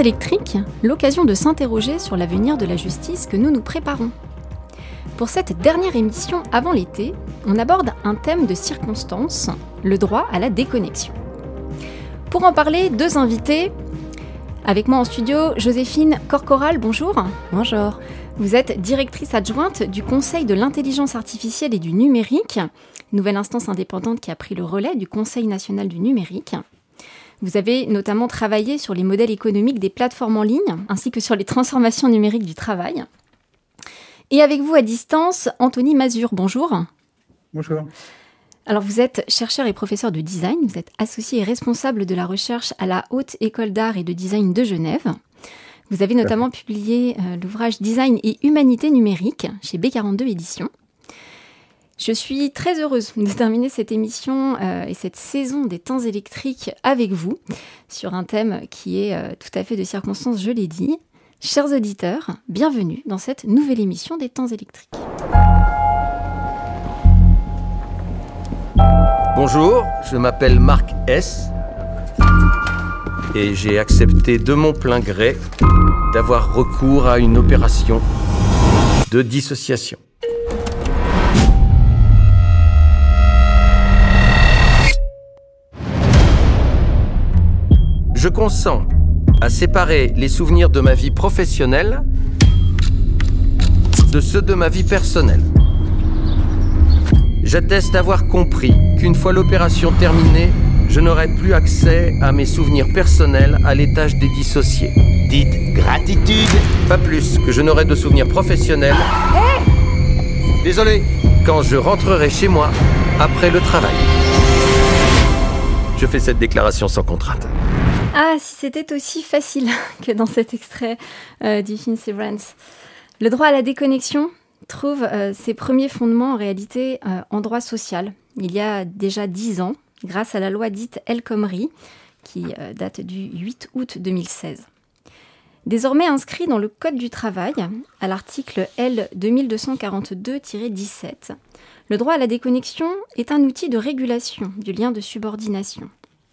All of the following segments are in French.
électriques, l'occasion de s'interroger sur l'avenir de la justice que nous nous préparons. Pour cette dernière émission avant l'été, on aborde un thème de circonstance, le droit à la déconnexion. Pour en parler, deux invités. Avec moi en studio, Joséphine Corcoral, bonjour. Bonjour. Vous êtes directrice adjointe du Conseil de l'intelligence artificielle et du numérique, nouvelle instance indépendante qui a pris le relais du Conseil national du numérique. Vous avez notamment travaillé sur les modèles économiques des plateformes en ligne, ainsi que sur les transformations numériques du travail. Et avec vous à distance, Anthony Mazur, bonjour. Bonjour. Alors vous êtes chercheur et professeur de design, vous êtes associé et responsable de la recherche à la Haute École d'Art et de Design de Genève. Vous avez notamment publié l'ouvrage Design et Humanité numérique chez B42 Éditions. Je suis très heureuse de terminer cette émission et cette saison des temps électriques avec vous sur un thème qui est tout à fait de circonstance, je l'ai dit. Chers auditeurs, bienvenue dans cette nouvelle émission des temps électriques. Bonjour, je m'appelle Marc S. Et j'ai accepté de mon plein gré d'avoir recours à une opération de dissociation. Je consens à séparer les souvenirs de ma vie professionnelle de ceux de ma vie personnelle. J'atteste avoir compris qu'une fois l'opération terminée, je n'aurai plus accès à mes souvenirs personnels à l'étage des dissociés. Dites gratitude. Pas plus que je n'aurai de souvenirs professionnels. Désolé, quand je rentrerai chez moi après le travail. Je fais cette déclaration sans contrainte. Ah, si c'était aussi facile que dans cet extrait du film Severance. Le droit à la déconnexion trouve ses premiers fondements en réalité en droit social. Il y a déjà 10 ans, grâce à la loi dite El Khomri, qui date du 8 août 2016. Désormais inscrit dans le Code du travail, à l'article L 2242-17, le droit à la déconnexion est un outil de régulation du lien de subordination.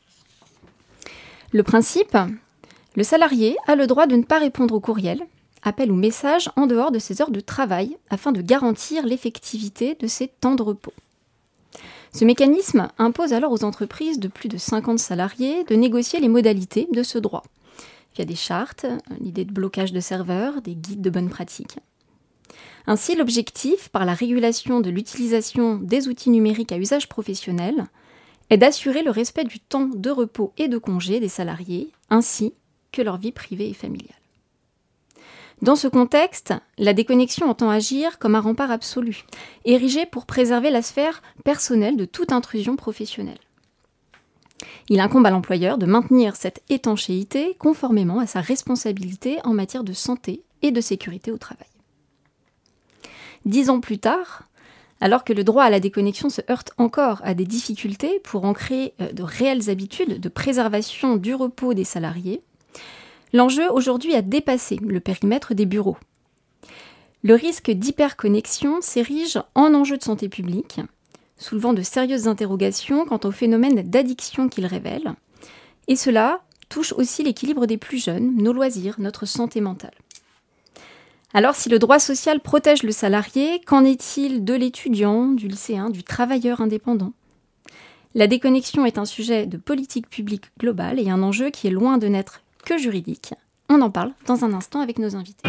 Le principe, le salarié a le droit de ne pas répondre au courriel, appel ou message en dehors de ses heures de travail afin de garantir l'effectivité de ses temps de repos. Ce mécanisme impose alors aux entreprises de plus de 50 salariés de négocier les modalités de ce droit, via des chartes, l'idée de blocage de serveurs, des guides de bonnes pratiques. Ainsi, l'objectif, par la régulation de l'utilisation des outils numériques à usage professionnel, est d'assurer le respect du temps de repos et de congé des salariés, ainsi que leur vie privée et familiale. Dans ce contexte, la déconnexion entend agir comme un rempart absolu, érigé pour préserver la sphère personnelle de toute intrusion professionnelle. Il incombe à l'employeur de maintenir cette étanchéité conformément à sa responsabilité en matière de santé et de sécurité au travail. 10 ans plus tard, alors que le droit à la déconnexion se heurte encore à des difficultés pour ancrer de réelles habitudes de préservation du repos des salariés, l'enjeu aujourd'hui a dépassé le périmètre des bureaux. Le risque d'hyperconnexion s'érige en enjeu de santé publique, soulevant de sérieuses interrogations quant au phénomène d'addiction qu'il révèle, et cela touche aussi l'équilibre des plus jeunes, nos loisirs, notre santé mentale. Alors si le droit social protège le salarié, qu'en est-il de l'étudiant, du lycéen, du travailleur indépendant ? La déconnexion est un sujet de politique publique globale et un enjeu qui est loin de n'être que juridique. On en parle dans un instant avec nos invités.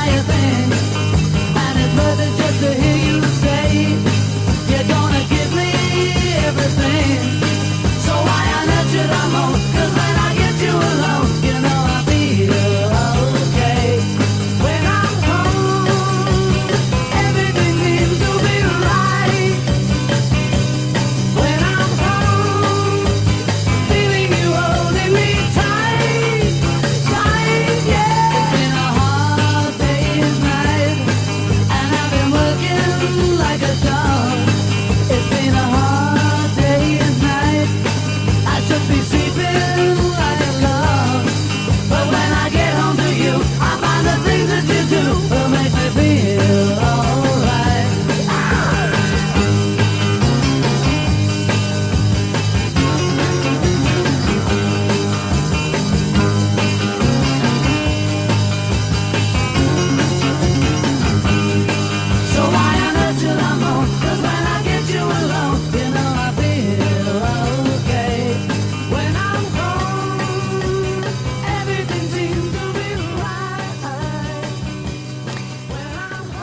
Just to hear you say you're gonna give me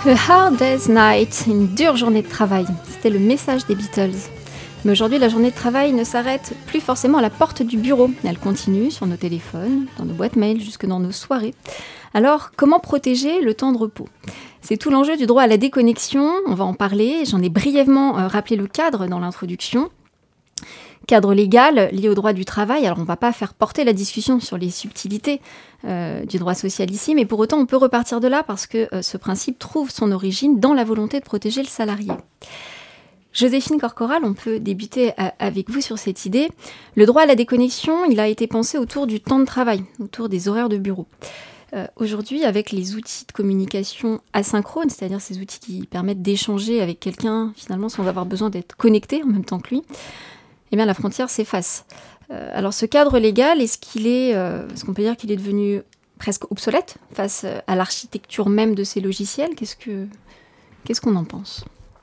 A hard day's night, une dure journée de travail. C'était le message des Beatles. Mais aujourd'hui, la journée de travail ne s'arrête plus forcément à la porte du bureau. Elle continue sur nos téléphones, dans nos boîtes mail, jusque dans nos soirées. Alors, comment protéger le temps de repos ? C'est tout l'enjeu du droit à la déconnexion. On va en parler. J'en ai brièvement rappelé le cadre dans l'introduction. Cadre légal lié au droit du travail. Alors, on ne va pas faire porter la discussion sur les subtilités du droit social ici, mais pour autant, on peut repartir de là parce que ce principe trouve son origine dans la volonté de protéger le salarié. Joséphine Corcoral, on peut débuter avec vous sur cette idée. Le droit à la déconnexion, il a été pensé autour du temps de travail, autour des horaires de bureau. Aujourd'hui, avec les outils de communication asynchrone, c'est-à-dire ces outils qui permettent d'échanger avec quelqu'un finalement sans avoir besoin d'être connecté en même temps que lui, eh bien la frontière s'efface. Alors ce cadre légal, est-ce qu'on peut dire qu'il est devenu presque obsolète face à l'architecture même de ces logiciels ? Qu'est-ce qu'on en pense ?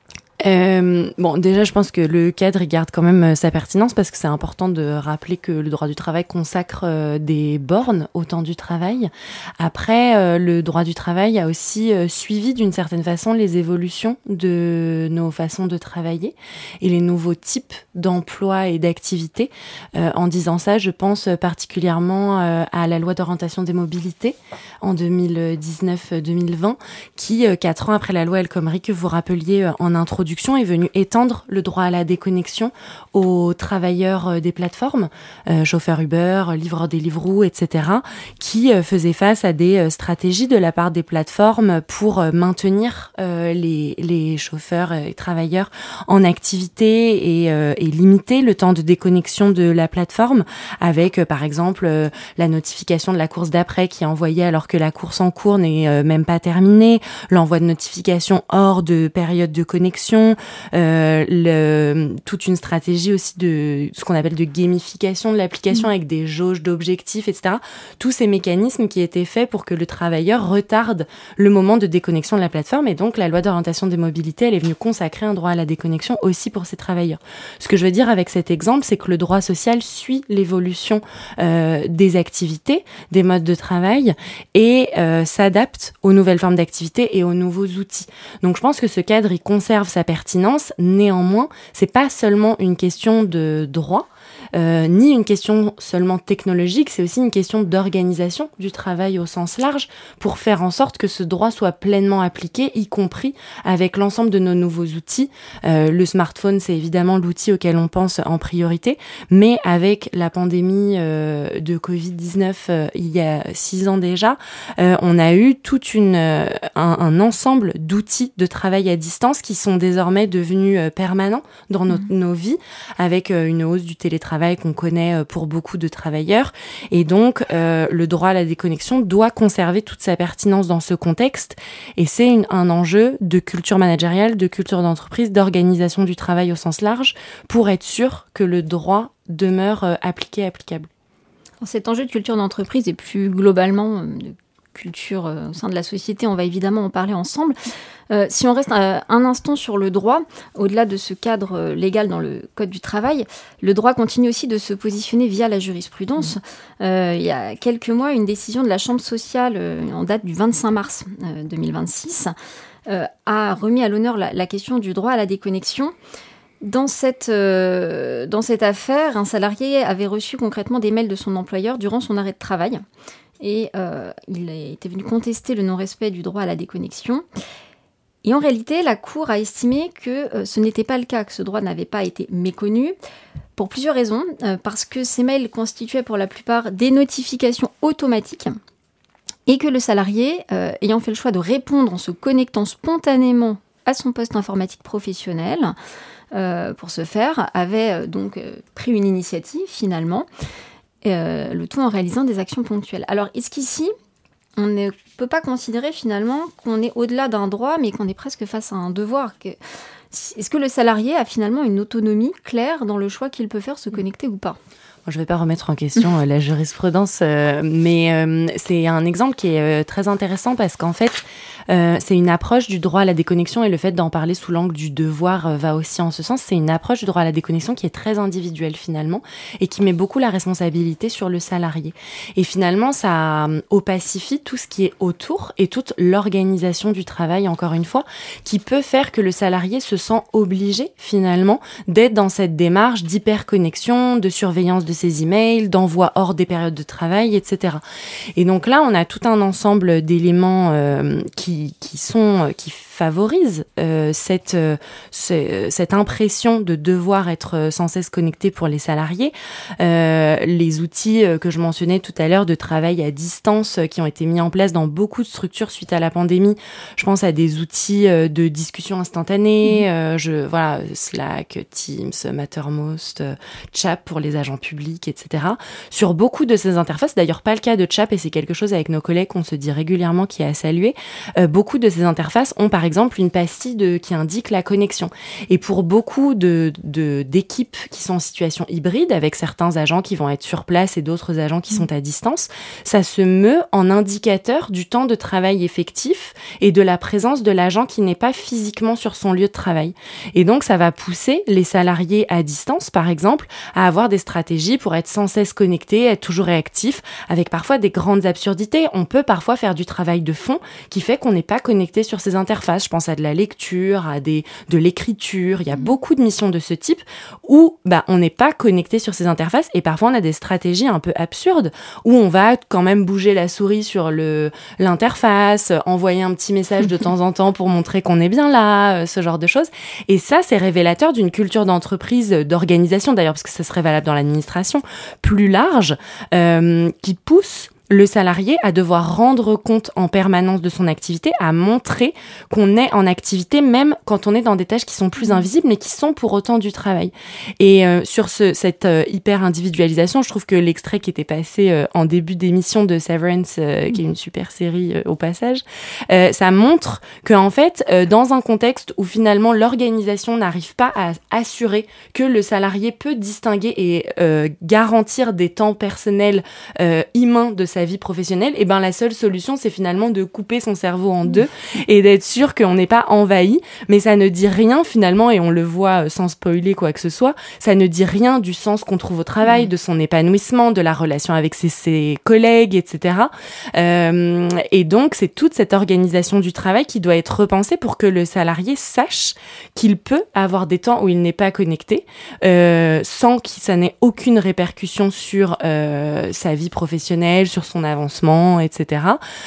Déjà, je pense que le cadre il garde quand même sa pertinence parce que c'est important de rappeler que le droit du travail consacre des bornes au temps du travail. Après, le droit du travail a aussi suivi d'une certaine façon les évolutions de nos façons de travailler et les nouveaux types d'emplois et d'activités. En disant ça, je pense particulièrement à la loi d'orientation des mobilités en 2019-2020 qui, 4 ans après la loi El Khomri que vous rappeliez en introduction, est venue étendre le droit à la déconnexion aux travailleurs des plateformes, chauffeurs Uber, livreurs Deliveroo, etc., qui faisaient face à des stratégies de la part des plateformes pour maintenir les chauffeurs et travailleurs en activité et limiter le temps de déconnexion de la plateforme avec, par exemple, la notification de la course d'après qui est envoyée alors que la course en cours n'est même pas terminée, l'envoi de notifications hors de période de connexion, toute une stratégie aussi de ce qu'on appelle de gamification de l'application avec des jauges d'objectifs, etc. Tous ces mécanismes qui étaient faits pour que le travailleur retarde le moment de déconnexion de la plateforme. Et donc, la loi d'orientation des mobilités, elle est venue consacrer un droit à la déconnexion aussi pour ces travailleurs. Ce que je veux dire avec cet exemple, c'est que le droit social suit l'évolution des activités, des modes de travail et s'adapte aux nouvelles formes d'activité et aux nouveaux outils. Donc, je pense que ce cadre, il conserve sa pertinence. Néanmoins, c'est pas seulement une question de droit, ni une question seulement technologique, c'est aussi une question d'organisation du travail au sens large pour faire en sorte que ce droit soit pleinement appliqué, y compris avec l'ensemble de nos nouveaux outils. Le smartphone, c'est évidemment l'outil auquel on pense en priorité, mais avec la pandémie de Covid-19 il y a 6 ans déjà, on a eu un ensemble d'outils de travail à distance qui sont désormais devenus permanents dans nos vies, avec une hausse du télétravail qu'on connaît pour beaucoup de travailleurs. Et donc, le droit à la déconnexion doit conserver toute sa pertinence dans ce contexte. Et c'est un enjeu de culture managériale, de culture d'entreprise, d'organisation du travail au sens large, pour être sûr que le droit demeure appliqué et applicable. Alors, cet enjeu de culture d'entreprise et plus globalement de culture au sein de la société, on va évidemment en parler ensemble. Si on reste un instant sur le droit, au-delà de ce cadre légal dans le Code du travail, le droit continue aussi de se positionner via la jurisprudence. Il y a quelques mois, une décision de la Chambre sociale en date du 25 mars 2026 a remis à l'honneur la question du droit à la déconnexion. Dans cette affaire, un salarié avait reçu concrètement des mails de son employeur durant son arrêt de travail. Et il était venu contester le non-respect du droit à la déconnexion. Et en réalité, la Cour a estimé que ce n'était pas le cas, que ce droit n'avait pas été méconnu, pour plusieurs raisons. Parce que ces mails constituaient pour la plupart des notifications automatiques et que le salarié, ayant fait le choix de répondre en se connectant spontanément à son poste informatique professionnel, pour ce faire, avait donc pris une initiative finalement, le tout en réalisant des actions ponctuelles. Alors, est-ce qu'ici, on ne peut pas considérer finalement qu'on est au-delà d'un droit, mais qu'on est presque face à un devoir ? Est-ce que le salarié a finalement une autonomie claire dans le choix qu'il peut faire, se connecter ou pas ? Je ne vais pas remettre en question la jurisprudence, mais c'est un exemple qui est très intéressant parce qu'en fait, c'est une approche du droit à la déconnexion, et le fait d'en parler sous l'angle du devoir va aussi en ce sens. C'est une approche du droit à la déconnexion qui est très individuelle finalement et qui met beaucoup la responsabilité sur le salarié. Et finalement, ça opacifie tout ce qui est autour et toute l'organisation du travail, encore une fois, qui peut faire que le salarié se sent obligé finalement d'être dans cette démarche d'hyperconnexion, de surveillance de ses emails, d'envoi hors des périodes de travail, etc. Et donc là, on a tout un ensemble d'éléments qui favorisent cette impression de devoir être sans cesse connecté pour les salariés. Les outils que je mentionnais tout à l'heure de travail à distance qui ont été mis en place dans beaucoup de structures suite à la pandémie. Je pense à des outils de discussion instantanée, Slack, Teams, Mattermost, Chat pour les agents publics, etc. Sur beaucoup de ces interfaces, d'ailleurs pas le cas de Chat, et c'est quelque chose avec nos collègues qu'on se dit régulièrement qui est à saluer, beaucoup de ces interfaces ont par exemple une pastille qui indique la connexion. Et pour beaucoup d'équipes qui sont en situation hybride, avec certains agents qui vont être sur place et d'autres agents qui sont à distance, ça se meut en indicateur du temps de travail effectif et de la présence de l'agent qui n'est pas physiquement sur son lieu de travail. Et donc, ça va pousser les salariés à distance, par exemple, à avoir des stratégies pour être sans cesse connectés, être toujours réactifs, avec parfois des grandes absurdités. On peut parfois faire du travail de fond qui fait qu'on n'est pas connecté sur ces interfaces. Je pense à de la lecture, de l'écriture. Il y a beaucoup de missions de ce type où on n'est pas connecté sur ces interfaces, et parfois on a des stratégies un peu absurdes où on va quand même bouger la souris sur l'interface, envoyer un petit message de temps en temps pour montrer qu'on est bien là, ce genre de choses. Et ça, c'est révélateur d'une culture d'entreprise, d'organisation d'ailleurs, parce que ça serait valable dans l'administration, plus large, qui pousse le salarié à devoir rendre compte en permanence de son activité, à montrer qu'on est en activité même quand on est dans des tâches qui sont plus invisibles mais qui sont pour autant du travail. Et sur cette hyper-individualisation, je trouve que l'extrait qui était passé en début d'émission de Severance, qui est une super série au passage, ça montre qu'en fait, dans un contexte où finalement l'organisation n'arrive pas à assurer que le salarié peut distinguer et garantir des temps personnels humains de sa vie professionnelle, et la seule solution, c'est finalement de couper son cerveau en deux et d'être sûr qu'on n'est pas envahi. Mais ça ne dit rien finalement, et on le voit sans spoiler quoi que ce soit, ça ne dit rien du sens qu'on trouve au travail, de son épanouissement, de la relation avec ses collègues, etc. Et donc, c'est toute cette organisation du travail qui doit être repensée pour que le salarié sache qu'il peut avoir des temps où il n'est pas connecté, sans que ça n'ait aucune répercussion sur sa vie professionnelle, sur son avancement, etc.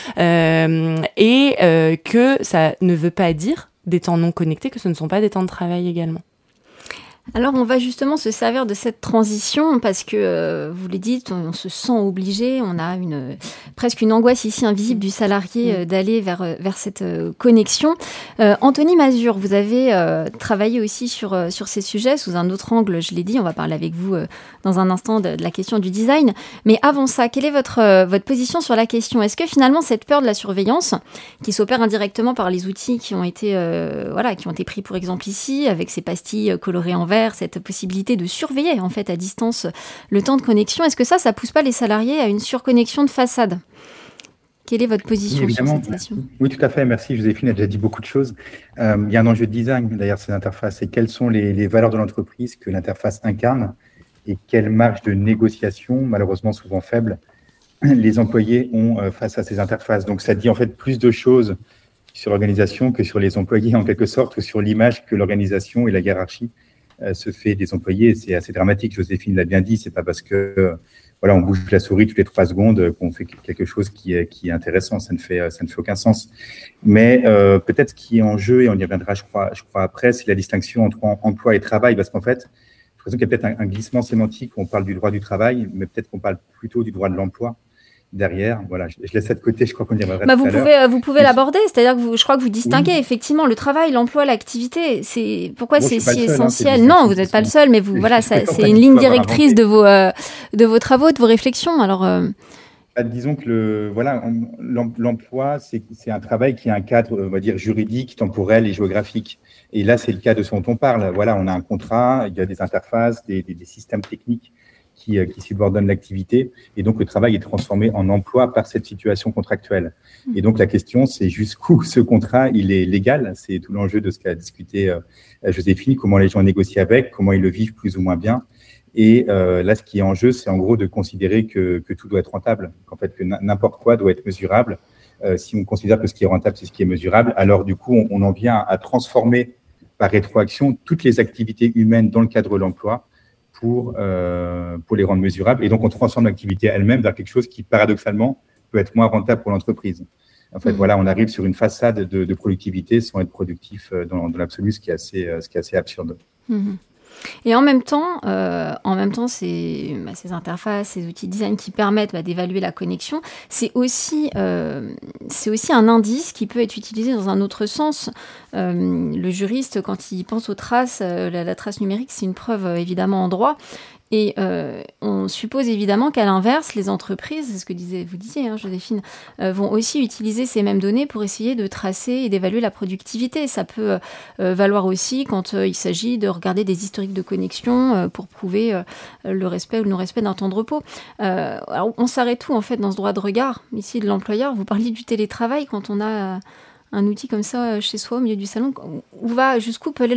Que ça ne veut pas dire des temps non connectés, que ce ne sont pas des temps de travail également. Alors, on va justement se servir de cette transition parce que, vous l'avez dit, on se sent obligé, on a presque une angoisse ici invisible du salarié d'aller vers cette connexion. Anthony Mazur, vous avez travaillé aussi sur ces sujets sous un autre angle, je l'ai dit, on va parler avec vous dans un instant de la question du design. Mais avant ça, quelle est votre position sur la question ? Est-ce que finalement cette peur de la surveillance, qui s'opère indirectement par les outils qui ont été pris pour exemple ici, avec ces pastilles colorées en vert, cette possibilité de surveiller en fait à distance le temps de connexion, est-ce que ça pousse pas les salariés à une surconnexion de façade ? Quelle est votre position sur cette question ? Oui, tout à fait. Merci. Joséphine a déjà dit beaucoup de choses. Il y a un enjeu de design derrière ces interfaces. Et quelles sont les valeurs de l'entreprise que l'interface incarne et quelle marge de négociation, malheureusement souvent faible, les employés ont face à ces interfaces. Donc, ça dit en fait plus de choses sur l'organisation que sur les employés en quelque sorte, ou sur l'image que l'organisation et la hiérarchie se fait des employés. C'est assez dramatique. Joséphine l'a bien dit. C'est pas parce que on bouge la souris toutes les 3 secondes qu'on fait quelque chose qui est intéressant. Ça ne fait aucun sens. Mais peut-être ce qui est en jeu, et on y reviendra, je crois après, c'est la distinction entre emploi et travail, parce qu'en fait, j'ai l'impression qu'il y a peut-être un glissement sémantique où on parle du droit du travail, mais peut-être qu'on parle plutôt du droit de l'emploi derrière. Voilà, je laisse ça de côté, je crois qu'on y reviendra tout à l'heure. Vous pouvez l'aborder, c'est-à-dire que je crois que vous distinguez effectivement le travail, l'emploi, l'activité. Pourquoi c'est si essentiel ? Non, vous n'êtes pas le seul, mais c'est une ligne directrice de vos travaux, de vos réflexions. Alors, disons que l'emploi, c'est un travail qui a un cadre, on va dire, juridique, temporel et géographique. Et là, c'est le cas de ce dont on parle. Voilà, on a un contrat, il y a des interfaces, des systèmes techniques qui subordonne l'activité. Et donc, le travail est transformé en emploi par cette situation contractuelle. Et donc, la question, c'est jusqu'où ce contrat, il est légal. C'est tout l'enjeu de ce qu'a discuté Joséphine, comment les gens négocient avec, comment ils le vivent plus ou moins bien. Et là, ce qui est en jeu, c'est en gros de considérer que tout doit être rentable, qu'en fait, que n'importe quoi doit être mesurable. Si on considère que ce qui est rentable, c'est ce qui est mesurable, alors du coup, on en vient à transformer par rétroaction toutes les activités humaines dans le cadre de l'emploi pour les rendre mesurables. Et donc, on transforme l'activité elle-même vers quelque chose qui, paradoxalement, peut être moins rentable pour l'entreprise. En fait, voilà, on arrive sur une façade de productivité sans être productif dans l'absolu, ce qui est assez absurde. Et en même temps, ces interfaces, ces outils design qui permettent d'évaluer la connexion, c'est aussi un indice qui peut être utilisé dans un autre sens. Le juriste, quand il pense aux traces, la trace numérique, c'est une preuve évidemment en droit. Et on suppose évidemment qu'à l'inverse, les entreprises, c'est ce que vous disiez, Joséphine, vont aussi utiliser ces mêmes données pour essayer de tracer et d'évaluer la productivité. Ça peut valoir aussi quand il s'agit de regarder des historiques de connexion pour prouver le respect ou le non-respect d'un temps de repos. Alors on s'arrête où en fait dans ce droit de regard ici de l'employeur? Vous parliez du télétravail quand on a un outil comme ça chez soi au milieu du salon. Jusqu'où peut aller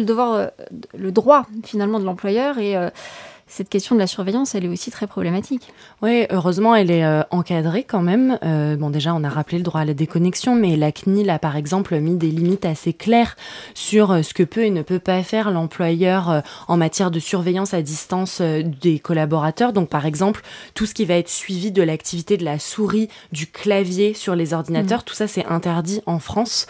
le droit finalement de l'employeur et cette question de la surveillance, elle est aussi très problématique. Oui, heureusement, elle est encadrée quand même. Déjà, on a rappelé le droit à la déconnexion, mais la CNIL a par exemple mis des limites assez claires sur ce que peut et ne peut pas faire l'employeur en matière de surveillance à distance des collaborateurs. Donc, par exemple, tout ce qui va être suivi de l'activité de la souris, du clavier sur les ordinateurs, tout ça, c'est interdit en France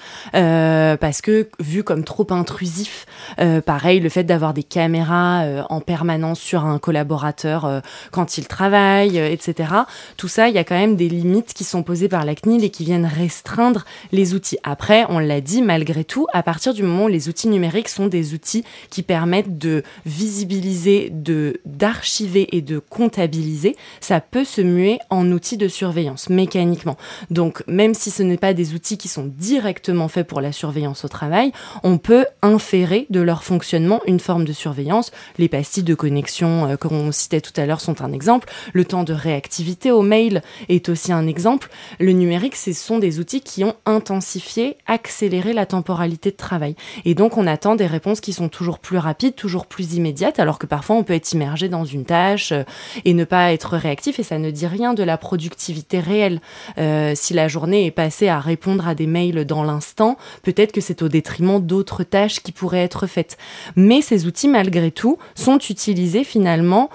parce que vu comme trop intrusif, pareil, le fait d'avoir des caméras en permanence sur un collaborateur quand il travaille, etc. Tout ça, il y a quand même des limites qui sont posées par la CNIL et qui viennent restreindre les outils. Après, on l'a dit, malgré tout, à partir du moment où les outils numériques sont des outils qui permettent de visibiliser, d'archiver et de comptabiliser, ça peut se muer en outils de surveillance mécaniquement. Donc, même si ce n'est pas des outils qui sont directement faits pour la surveillance au travail, on peut inférer de leur fonctionnement une forme de surveillance. Les pastilles de connexion qu'on citait tout à l'heure sont un exemple. Le temps de réactivité au mail est aussi un exemple. Le numérique, ce sont des outils qui ont intensifié, accéléré la temporalité de travail. Et donc, on attend des réponses qui sont toujours plus rapides, toujours plus immédiates, alors que parfois, on peut être immergé dans une tâche et ne pas être réactif. Et ça ne dit rien de la productivité réelle. Si la journée est passée à répondre à des mails dans l'instant, peut-être que c'est au détriment d'autres tâches qui pourraient être faites. Mais ces outils, malgré tout, sont utilisés finalement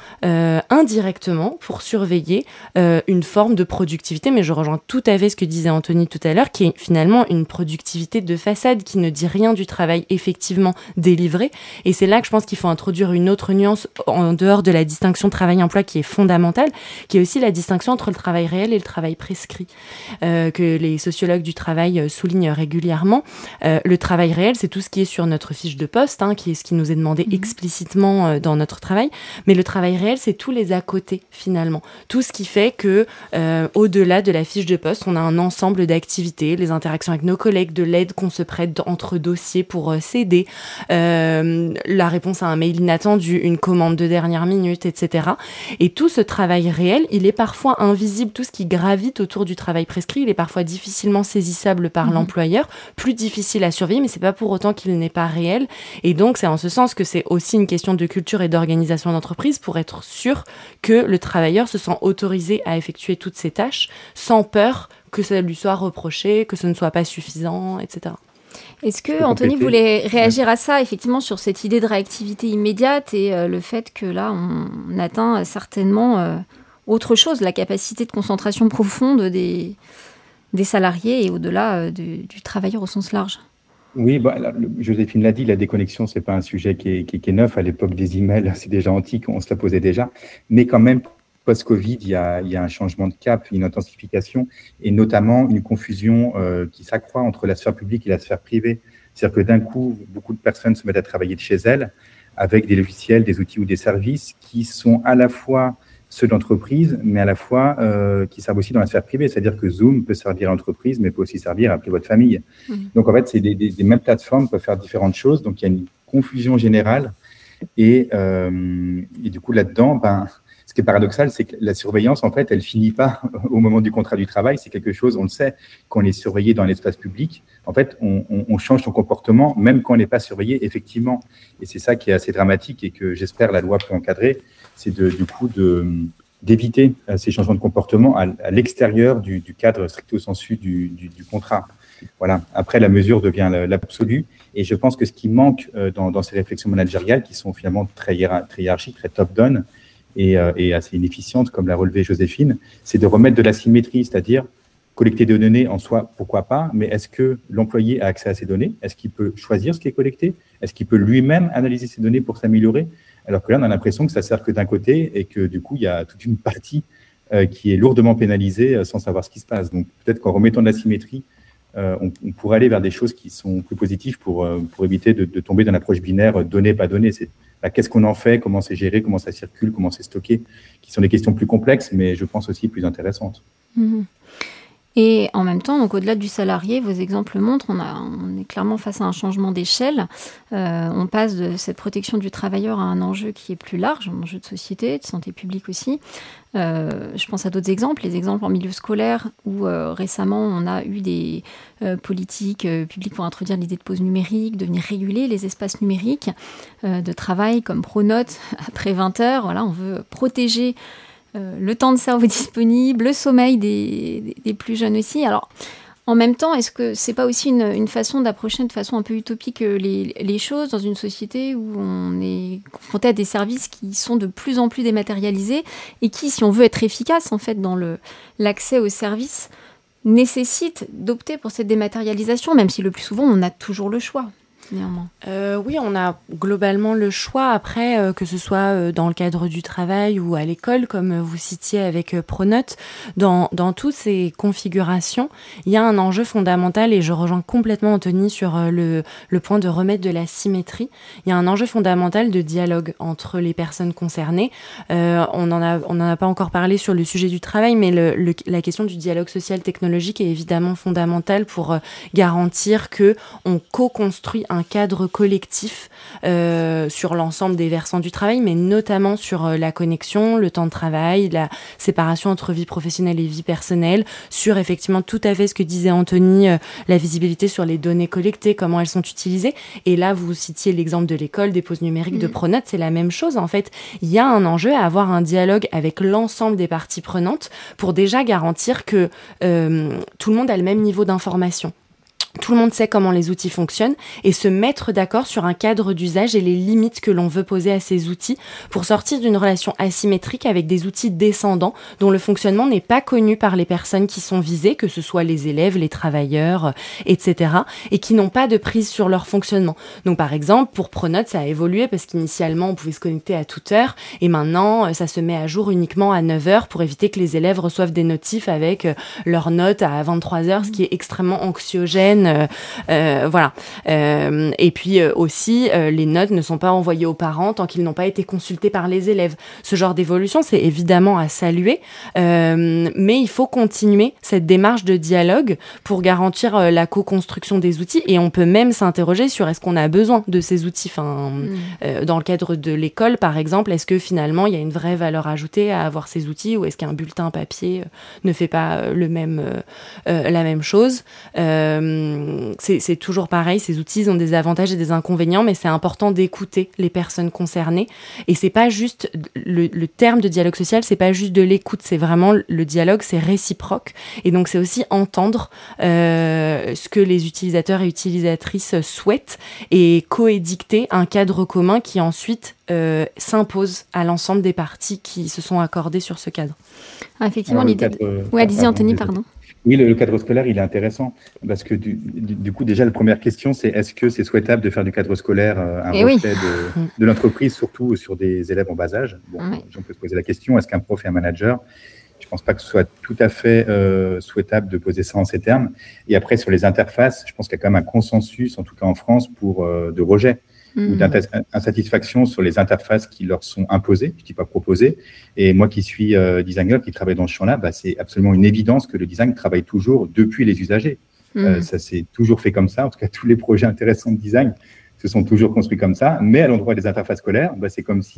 indirectement pour surveiller une forme de productivité, mais je rejoins tout à fait ce que disait Anthony tout à l'heure, qui est finalement une productivité de façade qui ne dit rien du travail effectivement délivré. Et c'est là que je pense qu'il faut introduire une autre nuance en dehors de la distinction travail-emploi qui est fondamentale, qui est aussi la distinction entre le travail réel et le travail prescrit, que les sociologues du travail soulignent régulièrement. Le travail réel, c'est tout ce qui est sur notre fiche de poste, qui est ce qui nous est demandé explicitement dans notre travail. Mais le travail réel, c'est tous les à côté, finalement. Tout ce qui fait que, au-delà de la fiche de poste, on a un ensemble d'activités, les interactions avec nos collègues, de l'aide qu'on se prête entre dossiers pour s'aider, la réponse à un mail inattendu, une commande de dernière minute, etc. Et tout ce travail réel, il est parfois invisible. Tout ce qui gravite autour du travail prescrit, il est parfois difficilement saisissable par l'employeur, plus difficile à surveiller, mais c'est pas pour autant qu'il n'est pas réel. Et donc, c'est en ce sens que c'est aussi une question de culture et d'organisation d'entreprise pour être sûr que le travailleur se sent autorisé à effectuer toutes ces tâches sans peur que ça lui soit reproché, que ce ne soit pas suffisant, etc. Est-ce que Anthony voulait réagir à ça, effectivement, sur cette idée de réactivité immédiate et le fait que là, on atteint certainement autre chose, la capacité de concentration profonde des salariés et au-delà du travailleur au sens large? Oui, Joséphine l'a dit, la déconnexion, c'est pas un sujet qui est neuf. À l'époque des emails, c'est déjà antique, on se la posait déjà. Mais quand même, post-Covid, il y a un changement de cap, une intensification et notamment une confusion qui s'accroît entre la sphère publique et la sphère privée. C'est-à-dire que d'un coup, beaucoup de personnes se mettent à travailler de chez elles avec des logiciels, des outils ou des services qui sont à la fois ceux d'entreprise, mais à la fois qui servent aussi dans la sphère privée. C'est-à-dire que Zoom peut servir à l'entreprise, mais peut aussi servir à appeler votre famille. Donc, en fait, c'est des mêmes plateformes peuvent faire différentes choses. Donc, il y a une confusion générale. Et du coup, là-dedans, ce qui est paradoxal, c'est que la surveillance, en fait, elle finit pas au moment du contrat du travail. C'est quelque chose, on le sait, quand on est surveillé dans l'espace public, en fait, on change son comportement, même quand on n'est pas surveillé, effectivement. Et c'est ça qui est assez dramatique et que j'espère la loi peut encadrer, c'est d'éviter ces changements de comportement à l'extérieur du cadre stricto sensu du contrat. Voilà. Après, la mesure devient l'absolu. Et je pense que ce qui manque dans ces réflexions managériales, qui sont finalement très hiérarchiques, très top-down et assez inefficientes, comme l'a relevé Joséphine, c'est de remettre de la symétrie, c'est-à-dire collecter des données en soi, pourquoi pas, mais est-ce que l'employé a accès à ces données? Est-ce qu'il peut choisir ce qui est collecté? Est-ce qu'il peut lui-même analyser ces données pour s'améliorer? Alors que là, on a l'impression que ça sert que d'un côté et que du coup, il y a toute une partie qui est lourdement pénalisée sans savoir ce qui se passe. Donc peut-être qu'en remettant de la symétrie, on pourrait aller vers des choses qui sont plus positives pour éviter de tomber dans l'approche binaire données, pas données. C'est qu'est-ce qu'on en fait, comment c'est géré, comment ça circule, comment c'est stocké, qui sont des questions plus complexes, mais je pense aussi plus intéressantes. Mmh. Et en même temps, donc au-delà du salarié, vos exemples montrent, on est clairement face à un changement d'échelle. On passe de cette protection du travailleur à un enjeu qui est plus large, un enjeu de société, de santé publique aussi. Je pense à d'autres exemples, les exemples en milieu scolaire où récemment on a eu des politiques publiques pour introduire l'idée de pause numérique, de venir réguler les espaces numériques de travail comme Pronote après 20 heures. Voilà, on veut protéger le temps de cerveau disponible, le sommeil des plus jeunes aussi. Alors, en même temps, est-ce que c'est pas aussi une façon d'approcher de façon un peu utopique les choses dans une société où on est confronté à des services qui sont de plus en plus dématérialisés et qui, si on veut être efficace en fait dans l'accès aux services, nécessite d'opter pour cette dématérialisation, même si le plus souvent on a toujours le choix. Oui, on a globalement le choix après, que ce soit dans le cadre du travail ou à l'école, comme vous citiez avec Pronote, dans toutes ces configurations, il y a un enjeu fondamental et je rejoins complètement Anthony sur le point de remettre de la symétrie. Il y a un enjeu fondamental de dialogue entre les personnes concernées. On en a pas encore parlé sur le sujet du travail, mais la question du dialogue social technologique est évidemment fondamentale pour garantir que on co-construit un cadre collectif sur l'ensemble des versants du travail, mais notamment sur la connexion, le temps de travail, la séparation entre vie professionnelle et vie personnelle, sur effectivement tout à fait ce que disait Anthony, la visibilité sur les données collectées, comment elles sont utilisées. Et là, vous citiez l'exemple de l'école, des pauses numériques de Pronote, c'est la même chose en fait. Il y a un enjeu à avoir un dialogue avec l'ensemble des parties prenantes pour déjà garantir que tout le monde a le même niveau d'information. Tout le monde sait comment les outils fonctionnent et se mettre d'accord sur un cadre d'usage et les limites que l'on veut poser à ces outils pour sortir d'une relation asymétrique avec des outils descendants dont le fonctionnement n'est pas connu par les personnes qui sont visées, que ce soit les élèves, les travailleurs, etc. et qui n'ont pas de prise sur leur fonctionnement. Donc par exemple, pour Pronote, ça a évolué parce qu'initialement, on pouvait se connecter à toute heure et maintenant, ça se met à jour uniquement à 9h pour éviter que les élèves reçoivent des notifs avec leurs notes à 23h, ce qui est extrêmement anxiogène. Voilà. Et puis aussi, les notes ne sont pas envoyées aux parents tant qu'ils n'ont pas été consultés par les élèves. Ce genre d'évolution, c'est évidemment à saluer, mais il faut continuer cette démarche de dialogue pour garantir la co-construction des outils et on peut même s'interroger sur est-ce qu'on a besoin de ces outils. Dans le cadre de l'école, par exemple, est-ce que finalement il y a une vraie valeur ajoutée à avoir ces outils ou est-ce qu'un bulletin papier ne fait pas la même chose? C'est toujours pareil, ces outils ont des avantages et des inconvénients, mais c'est important d'écouter les personnes concernées. Et c'est pas juste le terme de dialogue social, c'est pas juste de l'écoute, c'est vraiment le dialogue, c'est réciproque. Et donc c'est aussi entendre ce que les utilisateurs et utilisatrices souhaitent et coédicter un cadre commun qui ensuite s'impose à l'ensemble des parties qui se sont accordées sur ce cadre. Ah, effectivement, l'idée. Ouais, disais Anthony, pardon. Oui, le cadre scolaire, il est intéressant parce que du coup, déjà, la première question, c'est est-ce que c'est souhaitable de faire du cadre scolaire un reflet de l'entreprise, surtout sur des élèves en bas âge. Bon, on peut se poser la question, est-ce qu'un prof est un manager? Je ne pense pas que ce soit tout à fait souhaitable de poser ça en ces termes. Et après, sur les interfaces, je pense qu'il y a quand même un consensus, en tout cas en France, de rejet ou d'insatisfaction sur les interfaces qui leur sont imposées, je ne dis pas proposées. Et moi qui suis designer, qui travaille dans ce champ-là, c'est absolument une évidence que le design travaille toujours depuis les usagers. Ça s'est toujours fait comme ça. En tout cas, tous les projets intéressants de design se sont toujours construits comme ça. Mais à l'endroit des interfaces scolaires, c'est comme si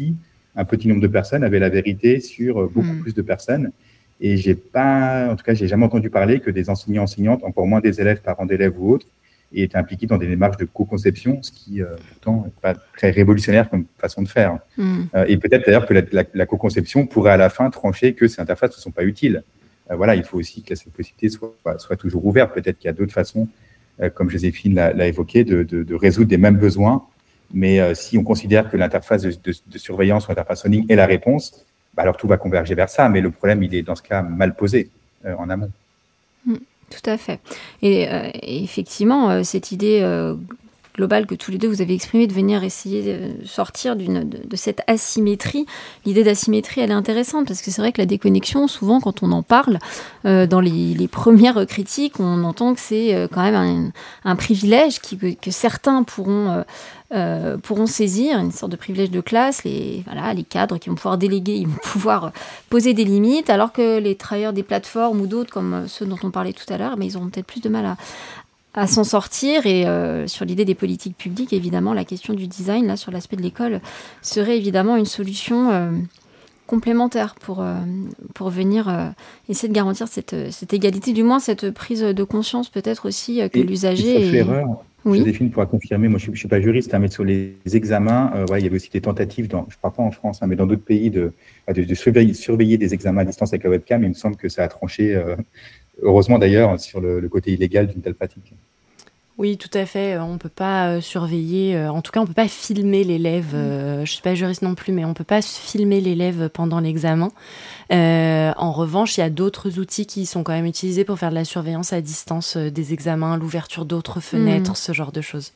un petit nombre de personnes avait la vérité sur beaucoup plus de personnes. Et j'ai jamais entendu parler que des enseignants, enseignantes, encore moins des élèves, parents d'élèves ou autres, aient été impliqués dans des démarches de co-conception, ce qui, pourtant, n'est pas très révolutionnaire comme façon de faire. Et peut-être d'ailleurs que la co-conception pourrait à la fin trancher que ces interfaces ne sont pas utiles. Voilà, il faut aussi que cette possibilité soit toujours ouverte. Peut-être qu'il y a d'autres façons, comme Joséphine l'a évoqué, de résoudre des mêmes besoins. Mais si on considère que l'interface de surveillance ou l'interface en ligne est la réponse, alors tout va converger vers ça. Mais le problème, il est dans ce cas mal posé en amont. Tout à fait. Et effectivement, cette idée globale que tous les deux vous avez exprimée de venir essayer de sortir de cette asymétrie, l'idée d'asymétrie, elle est intéressante parce que c'est vrai que la déconnexion, souvent quand on en parle, dans les premières critiques, on entend que c'est quand même un privilège que certains pourront saisir, une sorte de privilège de classe, les cadres qui vont pouvoir déléguer, ils vont pouvoir poser des limites, alors que les travailleurs des plateformes ou d'autres, comme ceux dont on parlait tout à l'heure, mais ils auront peut-être plus de mal à s'en sortir. Et sur l'idée des politiques publiques, évidemment, la question du design, là, sur l'aspect de l'école, serait évidemment une solution complémentaire pour venir essayer de garantir cette égalité, du moins cette prise de conscience peut-être aussi que l'usager... Oui. Joséphine pourra confirmer, moi je ne suis pas juriste, mais sur les examens, il y avait aussi des tentatives, je ne parle pas en France, mais dans d'autres pays, de surveiller des examens à distance avec la webcam. Il me semble que ça a tranché, heureusement d'ailleurs, sur le côté illégal d'une telle pratique. Oui, tout à fait. On ne peut pas surveiller, en tout cas, on ne peut pas filmer l'élève. Je ne suis pas juriste non plus, mais on ne peut pas filmer l'élève pendant l'examen. En revanche, il y a d'autres outils qui sont quand même utilisés pour faire de la surveillance à distance des examens, l'ouverture d'autres fenêtres, ce genre de choses.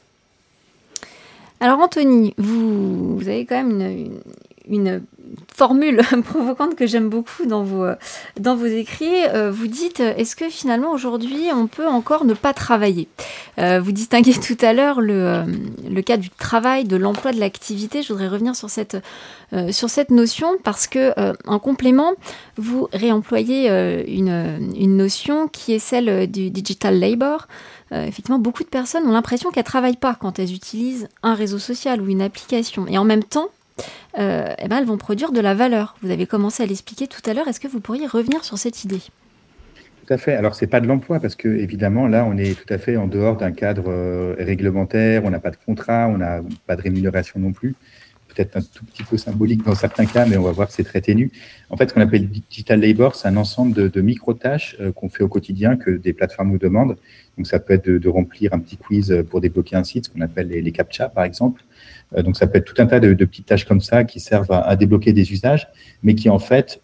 Alors Anthony, vous avez quand même une formule provocante que j'aime beaucoup dans vos écrits. Vous dites, est-ce que finalement aujourd'hui on peut encore ne pas travailler ? Vous distinguez tout à l'heure le cas du travail, de l'emploi, de l'activité. Je voudrais revenir sur cette notion parce que en complément, vous réemployez une notion qui est celle du digital labor. Effectivement, beaucoup de personnes ont l'impression qu'elles ne travaillent pas quand elles utilisent un réseau social ou une application. Et en même temps, elles vont produire de la valeur. Vous avez commencé à l'expliquer tout à l'heure. Est-ce que vous pourriez revenir sur cette idée ? Tout à fait. Alors, ce n'est pas de l'emploi parce que, évidemment, là, on est tout à fait en dehors d'un cadre réglementaire. On n'a pas de contrat, on n'a pas de rémunération non plus. Peut-être un tout petit peu symbolique dans certains cas, mais on va voir que c'est très ténu. En fait, ce qu'on appelle digital labor, c'est un ensemble de micro-tâches qu'on fait au quotidien, que des plateformes nous demandent. Donc, ça peut être de remplir un petit quiz pour débloquer un site, ce qu'on appelle les CAPTCHA, par exemple. Donc, ça peut être tout un tas de petites tâches comme ça qui servent à débloquer des usages, mais qui, en fait,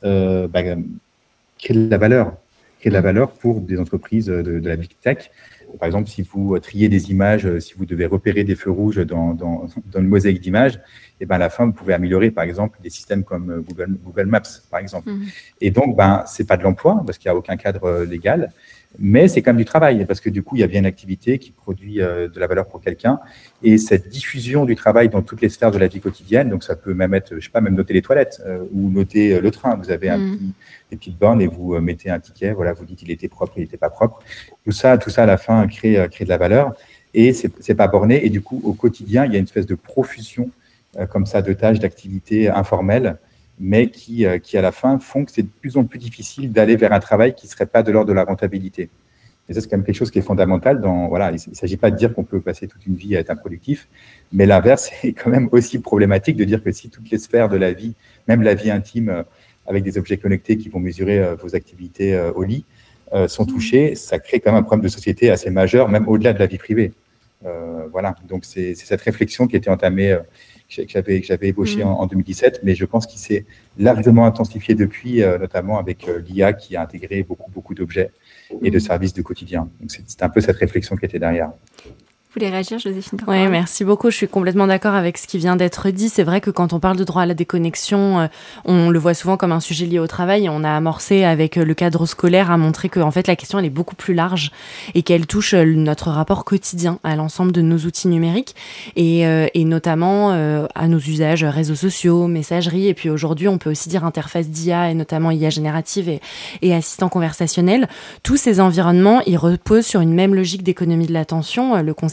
créent de la valeur. Créent de la valeur pour des entreprises de la big tech. Par exemple, si vous triez des images, si vous devez repérer des feux rouges dans une mosaïque d'images, et à la fin, vous pouvez améliorer, par exemple, des systèmes comme Google Maps, par exemple. Et donc, c'est pas de l'emploi, parce qu'il n'y a aucun cadre légal, mais c'est quand même du travail, parce que du coup, il y a bien une activité qui produit de la valeur pour quelqu'un. Et cette diffusion du travail dans toutes les sphères de la vie quotidienne, donc ça peut même être, même noter les toilettes ou noter le train. Vous avez des petites bornes et vous mettez un ticket, voilà, vous dites il était propre, il n'était pas propre. Tout ça, à la fin, crée de la valeur. Et c'est pas borné. Et du coup, au quotidien, il y a une espèce de profusion comme ça de tâches, d'activités informelles, mais qui à la fin font que c'est de plus en plus difficile d'aller vers un travail qui ne serait pas de l'ordre de la rentabilité. Et ça, c'est quand même quelque chose qui est fondamental. Il ne s'agit pas de dire qu'on peut passer toute une vie à être improductif, mais l'inverse est quand même aussi problématique de dire que si toutes les sphères de la vie, même la vie intime, avec des objets connectés qui vont mesurer vos activités au lit, sont touchées, ça crée quand même un problème de société assez majeur, même au-delà de la vie privée. Donc c'est cette réflexion qui a été entamée, que j'avais ébauchée en 2017, mais je pense qu'il s'est largement intensifié depuis, notamment avec l'IA qui a intégré beaucoup d'objets et de services du quotidien. Donc c'est un peu cette réflexion qui était derrière. Vous voulez réagir, Joséphine ? Oui, merci beaucoup. Je suis complètement d'accord avec ce qui vient d'être dit. C'est vrai que quand on parle de droit à la déconnexion, on le voit souvent comme un sujet lié au travail. Et on a amorcé avec le cadre scolaire à montrer que en fait, la question elle est beaucoup plus large et qu'elle touche notre rapport quotidien à l'ensemble de nos outils numériques et notamment à nos usages réseaux sociaux, messagerie. Et puis aujourd'hui, on peut aussi dire interface d'IA et notamment IA générative et assistant conversationnel. Tous ces environnements, ils reposent sur une même logique d'économie de l'attention. Le concept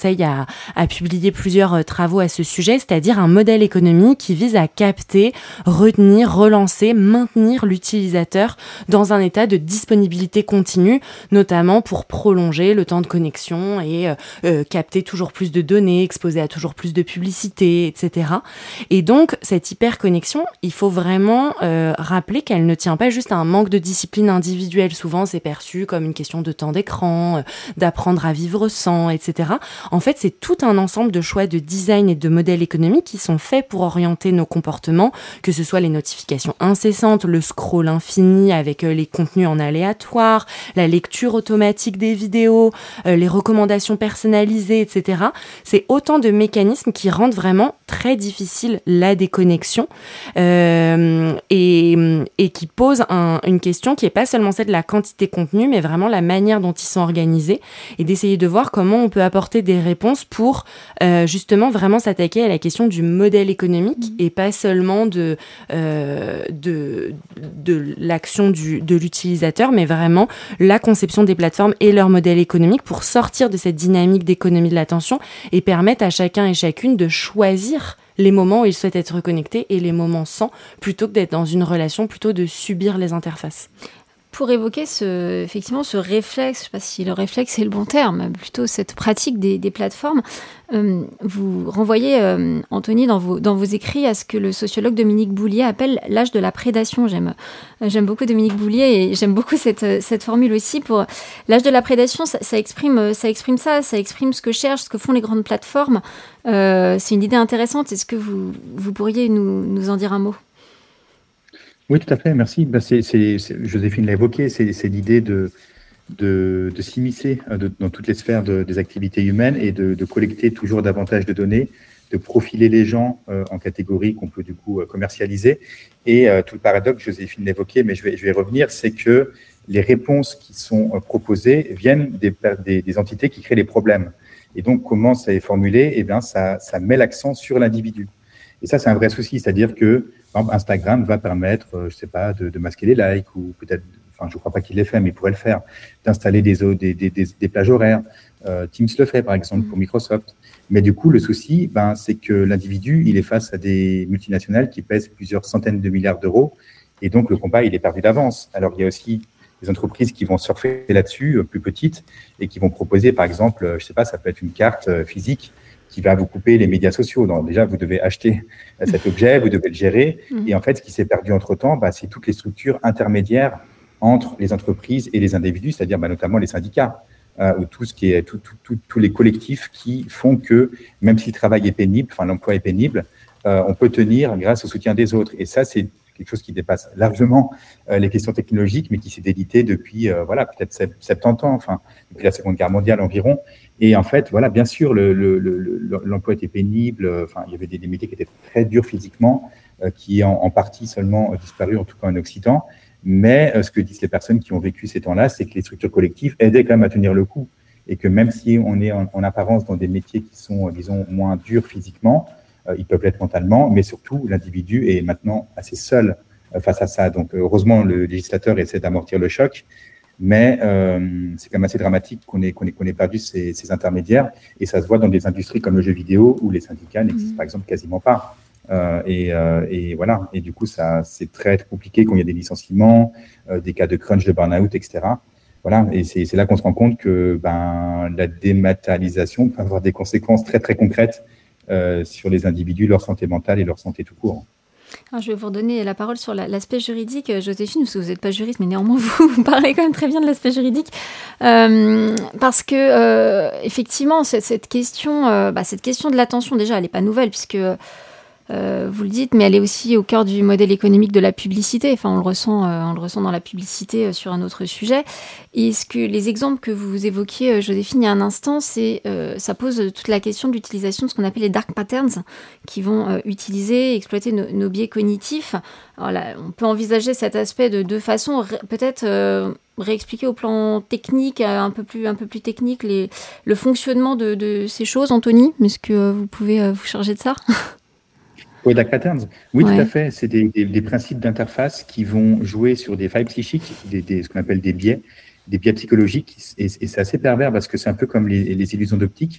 Conseil a publié plusieurs travaux à ce sujet, c'est-à-dire un modèle économique qui vise à capter, retenir, relancer, maintenir l'utilisateur dans un état de disponibilité continue, notamment pour prolonger le temps de connexion et capter toujours plus de données, exposer à toujours plus de publicité, etc. Et donc, cette hyperconnexion, il faut vraiment rappeler qu'elle ne tient pas juste à un manque de discipline individuelle. Souvent, c'est perçu comme une question de temps d'écran, d'apprendre à vivre sans, etc. En fait, c'est tout un ensemble de choix de design et de modèles économiques qui sont faits pour orienter nos comportements, que ce soit les notifications incessantes, le scroll infini avec les contenus en aléatoire, la lecture automatique des vidéos, les recommandations personnalisées, etc. C'est autant de mécanismes qui rendent vraiment très difficile la déconnexion et qui posent une question qui n'est pas seulement celle de la quantité de contenu, mais vraiment la manière dont ils sont organisés et d'essayer de voir comment on peut apporter des réponses pour justement vraiment s'attaquer à la question du modèle économique et pas seulement de l'action de l'utilisateur, mais vraiment la conception des plateformes et leur modèle économique pour sortir de cette dynamique d'économie de l'attention et permettre à chacun et chacune de choisir les moments où il souhaite être connecté et les moments sans, plutôt que d'être dans une relation, plutôt de subir les interfaces. Pour évoquer effectivement ce réflexe, je ne sais pas si le réflexe est le bon terme, plutôt cette pratique des plateformes, vous renvoyez, Anthony, dans vos écrits à ce que le sociologue Dominique Boulier appelle l'âge de la prédation. J'aime beaucoup Dominique Boulier et j'aime beaucoup cette formule aussi. Pour l'âge de la prédation, ça exprime ce que cherchent, ce que font les grandes plateformes. C'est une idée intéressante. Est-ce que vous pourriez nous en dire un mot ? Oui, tout à fait, merci. Joséphine l'a évoqué, c'est l'idée de s'immiscer dans toutes les sphères des activités humaines et de collecter toujours davantage de données, de profiler les gens en catégories qu'on peut du coup commercialiser. Et tout le paradoxe, Joséphine l'a évoqué, mais je vais y revenir, c'est que les réponses qui sont proposées viennent des entités qui créent les problèmes. Et donc, comment ça est formulé ? Eh bien, ça met l'accent sur l'individu. Et ça, c'est un vrai souci, c'est-à-dire que Instagram va permettre, je sais pas, de masquer les likes ou peut-être, enfin, je crois pas qu'il l'ait fait, mais il pourrait le faire, d'installer des plages horaires. Teams le fait, par exemple, pour Microsoft. Mais du coup, le souci, c'est que l'individu, il est face à des multinationales qui pèsent plusieurs centaines de milliards d'euros. Et donc, le combat, il est perdu d'avance. Alors, il y a aussi des entreprises qui vont surfer là-dessus, plus petites, et qui vont proposer, par exemple, je sais pas, ça peut être une carte physique qui va vous couper les médias sociaux. Donc, déjà, vous devez acheter cet objet, vous devez le gérer. Et en fait, ce qui s'est perdu entre-temps, c'est toutes les structures intermédiaires entre les entreprises et les individus, c'est-à-dire notamment les syndicats, ou tout ce qui est tous les collectifs qui font que, même si le travail est pénible, enfin l'emploi est pénible, on peut tenir grâce au soutien des autres. Et ça, c'est quelque chose qui dépasse largement les questions technologiques, mais qui s'est délité depuis peut-être 70 ans, enfin depuis la Seconde Guerre mondiale environ. Et en fait, bien sûr, l'emploi était pénible. Enfin, il y avait des métiers qui étaient très durs physiquement, qui en partie seulement disparu, en tout cas en Occident. Mais ce que disent les personnes qui ont vécu ces temps-là, c'est que les structures collectives aidaient quand même à tenir le coup. Et que même si on est en apparence dans des métiers qui sont, disons, moins durs physiquement, ils peuvent l'être mentalement, mais surtout, l'individu est maintenant assez seul face à ça. Donc, heureusement, le législateur essaie d'amortir le choc, mais c'est quand même assez dramatique qu'on ait perdu ces intermédiaires, et ça se voit dans des industries comme le jeu vidéo, où les syndicats n'existent par exemple quasiment pas. Et voilà. Et du coup, c'est très compliqué quand il y a des licenciements, des cas de crunch, de burn-out, etc. Voilà. Et c'est là qu'on se rend compte que la dématérialisation peut avoir des conséquences très, très concrètes sur les individus, leur santé mentale et leur santé tout court. Alors, je vais vous redonner la parole sur l'aspect juridique, Joséphine, parce que vous n'êtes pas juriste, mais néanmoins, vous parlez quand même très bien de l'aspect juridique. Parce que, effectivement, cette question de l'attention, déjà, elle n'est pas nouvelle, puisque vous le dites, mais elle est aussi au cœur du modèle économique de la publicité. Enfin, on le ressent dans la publicité sur un autre sujet. Et les exemples que vous évoquiez, Joséphine, il y a un instant, ça pose toute la question de l'utilisation de ce qu'on appelle les dark patterns, qui vont exploiter nos biais cognitifs. Alors là, on peut envisager cet aspect de deux façons. Peut-être réexpliquer au plan technique, un peu plus technique, le fonctionnement de ces choses. Anthony, est-ce que vous pouvez vous charger de ça ? Oui, dark patterns. Oui, ouais. Tout à fait. C'est des principes d'interface qui vont jouer sur des failles psychiques, ce qu'on appelle des biais psychologiques. Et c'est assez pervers parce que c'est un peu comme les illusions d'optique.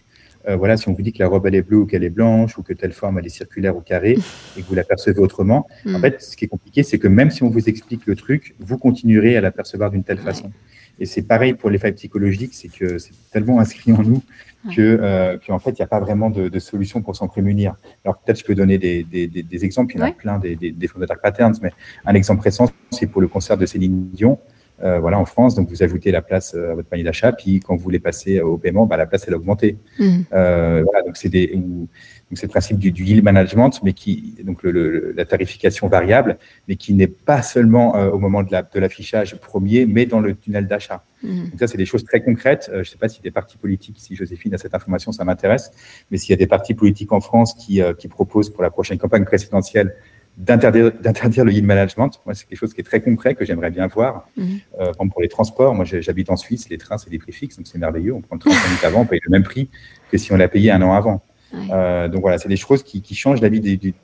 voilà, si on vous dit que la robe elle est bleue ou qu'elle est blanche ou que telle forme elle est circulaire ou carrée et que vous l'apercevez autrement, en fait, ce qui est compliqué, c'est que même si on vous explique le truc, vous continuerez à l'apercevoir d'une telle façon. Et c'est pareil pour les failles psychologiques, c'est que c'est tellement inscrit en nous qu'en fait, il n'y a pas vraiment de solution pour s'en prémunir. Alors peut-être je peux donner des exemples, il y en a plein des formes de dark patterns, mais un exemple récent, c'est pour le concert de Céline Dion. Voilà, en France, donc vous ajoutez la place à votre panier d'achat, puis quand vous voulez passer au paiement, la place elle a augmenté. Voilà, donc c'est le principe du yield management, mais donc la tarification variable, mais qui n'est pas seulement au moment de l'affichage premier, mais dans le tunnel d'achat. Donc ça, c'est des choses très concrètes. Je ne sais pas si des partis politiques, si Joséphine a cette information, ça m'intéresse, mais s'il y a des partis politiques en France qui proposent pour la prochaine campagne présidentielle d'interdire le yield management. Moi, c'est quelque chose qui est très concret que j'aimerais bien voir. Par exemple, pour les transports, moi, j'habite en Suisse, les trains, c'est des prix fixes, donc c'est merveilleux. On prend le train 5 minutes avant, on paye le même prix que si on l'a payé un an avant. Donc voilà, c'est des choses qui changent la vie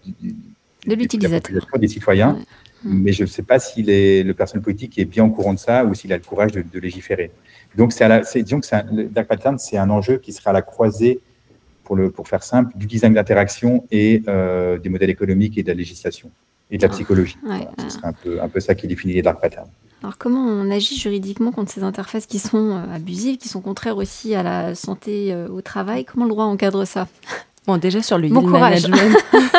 de l'utilisateur, des citoyens. Mais je ne sais pas si le personnel politique est bien au courant de ça ou s'il a le courage de légiférer. Donc, disons que le dark pattern, c'est un enjeu qui sera à la croisée, pour faire simple, du design d'interaction et des modèles économiques et de la législation et de la psychologie. Ce serait un peu ça qui définit les dark patterns. Alors comment on agit juridiquement contre ces interfaces qui sont abusives, qui sont contraires aussi à la santé au travail? Comment le droit encadre ça? Bon, déjà sur le yield management.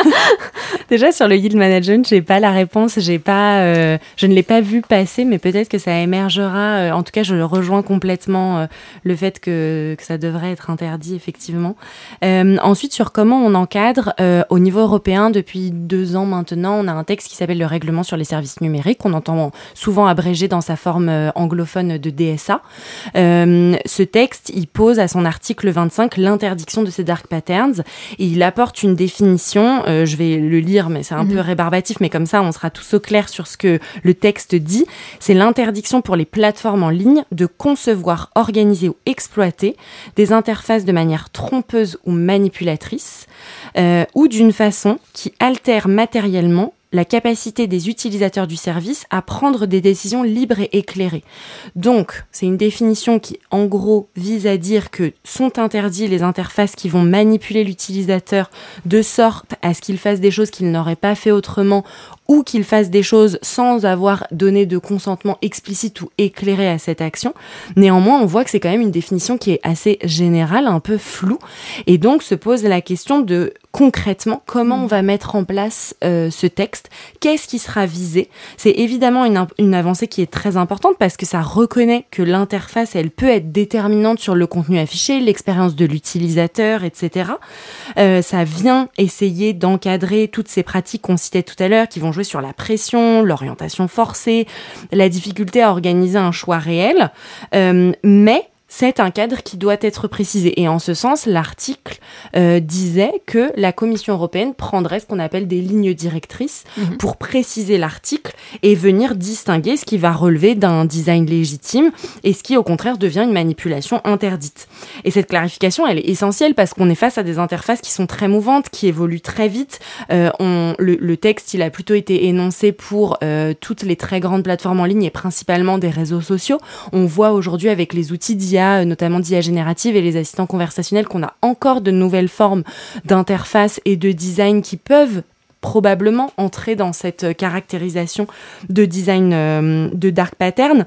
Déjà sur le yield management, j'ai pas la réponse, je ne l'ai pas vu passer, mais peut-être que ça émergera. En tout cas, je rejoins complètement le fait que ça devrait être interdit effectivement. Ensuite, sur comment on encadre au niveau européen, depuis 2 ans maintenant, on a un texte qui s'appelle le règlement sur les services numériques, qu'on entend souvent abrégé dans sa forme anglophone de DSA. Ce texte, il pose à son article 25 l'interdiction de ces dark patterns. Et il apporte une définition, je vais le lire, mais c'est un peu rébarbatif, mais comme ça, on sera tous au clair sur ce que le texte dit. C'est l'interdiction pour les plateformes en ligne de concevoir, organiser ou exploiter des interfaces de manière trompeuse ou manipulatrice, ou d'une façon qui altère matériellement la capacité des utilisateurs du service à prendre des décisions libres et éclairées. Donc, c'est une définition qui, en gros, vise à dire que sont interdits les interfaces qui vont manipuler l'utilisateur de sorte à ce qu'il fasse des choses qu'il n'aurait pas fait autrement ou qu'il fasse des choses sans avoir donné de consentement explicite ou éclairé à cette action. Néanmoins, on voit que c'est quand même une définition qui est assez générale, un peu floue, et donc se pose la question de concrètement comment on va mettre en place ce texte, qu'est-ce qui sera visé. C'est évidemment une avancée qui est très importante parce que ça reconnaît que l'interface, elle peut être déterminante sur le contenu affiché, l'expérience de l'utilisateur, etc. Ça vient essayer d'encadrer toutes ces pratiques qu'on citait tout à l'heure, qui vont jouer sur la pression, l'orientation forcée, la difficulté à organiser un choix réel, mais c'est un cadre qui doit être précisé. Et en ce sens, l'article disait que la Commission européenne prendrait ce qu'on appelle des lignes directrices pour préciser l'article et venir distinguer ce qui va relever d'un design légitime et ce qui, au contraire, devient une manipulation interdite. Et cette clarification, elle est essentielle parce qu'on est face à des interfaces qui sont très mouvantes, qui évoluent très vite. Le texte, il a plutôt été énoncé pour toutes les très grandes plateformes en ligne et principalement des réseaux sociaux. On voit aujourd'hui avec les outils d'IA, notamment d'IA générative et les assistants conversationnels, qu'on a encore de nouvelles formes d'interface et de design qui peuvent probablement entrer dans cette caractérisation de design de dark pattern.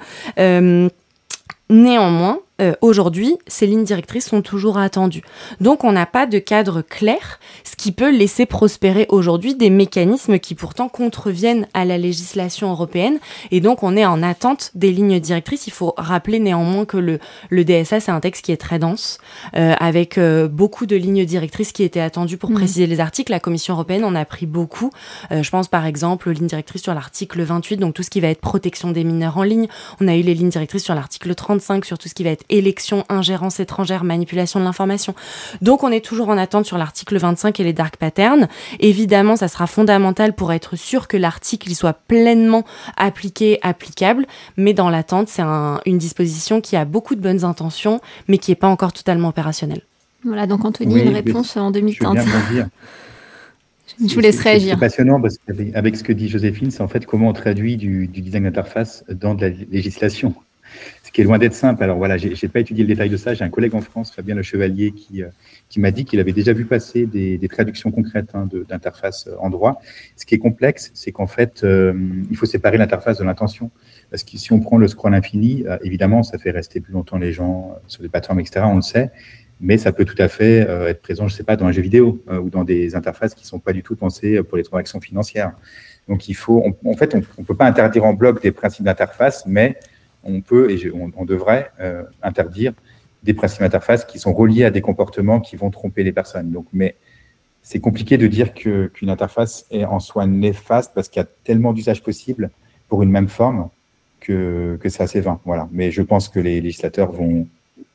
Néanmoins, aujourd'hui, ces lignes directrices sont toujours attendues. Donc, on n'a pas de cadre clair, ce qui peut laisser prospérer aujourd'hui des mécanismes qui pourtant contreviennent à la législation européenne. Et donc, on est en attente des lignes directrices. Il faut rappeler néanmoins que le DSA, c'est un texte qui est très dense, avec beaucoup de lignes directrices qui étaient attendues pour préciser les articles. La Commission européenne en a pris beaucoup. Je pense par exemple aux lignes directrices sur l'article 28, donc tout ce qui va être protection des mineurs en ligne. On a eu les lignes directrices sur l'article 35, sur tout ce qui va être élection, ingérence étrangère, manipulation de l'information. Donc, on est toujours en attente sur l'article 25 et les dark patterns. Évidemment, ça sera fondamental pour être sûr que l'article il soit pleinement applicable. Mais dans l'attente, c'est une disposition qui a beaucoup de bonnes intentions, mais qui n'est pas encore totalement opérationnelle. Voilà, donc Anthony, une réponse en demi-teinte. Je veux bien rebondir. Je vous laisse réagir. C'est passionnant parce qu'avec ce que dit Joséphine, c'est en fait comment on traduit du design d'interface dans de la législation. Ce qui est loin d'être simple. Alors voilà, j'ai pas étudié le détail de ça. J'ai un collègue en France, Fabien Le Chevalier, qui qui m'a dit qu'il avait déjà vu passer des traductions concrètes d'interfaces en droit. Ce qui est complexe, c'est qu'en fait, il faut séparer l'interface de l'intention. Parce que si on prend le scroll infini, évidemment, ça fait rester plus longtemps les gens sur des plateformes, etc., on le sait, mais ça peut tout à fait être présent, je ne sais pas, dans un jeu vidéo ou dans des interfaces qui ne sont pas du tout pensées pour les transactions financières. Donc, on ne peut pas interdire en bloc des principes d'interface, mais on peut, et on devrait interdire des principes d'interface qui sont reliés à des comportements qui vont tromper les personnes. Donc, mais c'est compliqué de dire qu'une interface est en soi néfaste parce qu'il y a tellement d'usages possibles pour une même forme que c'est assez vain. Voilà. Mais je pense que les législateurs vont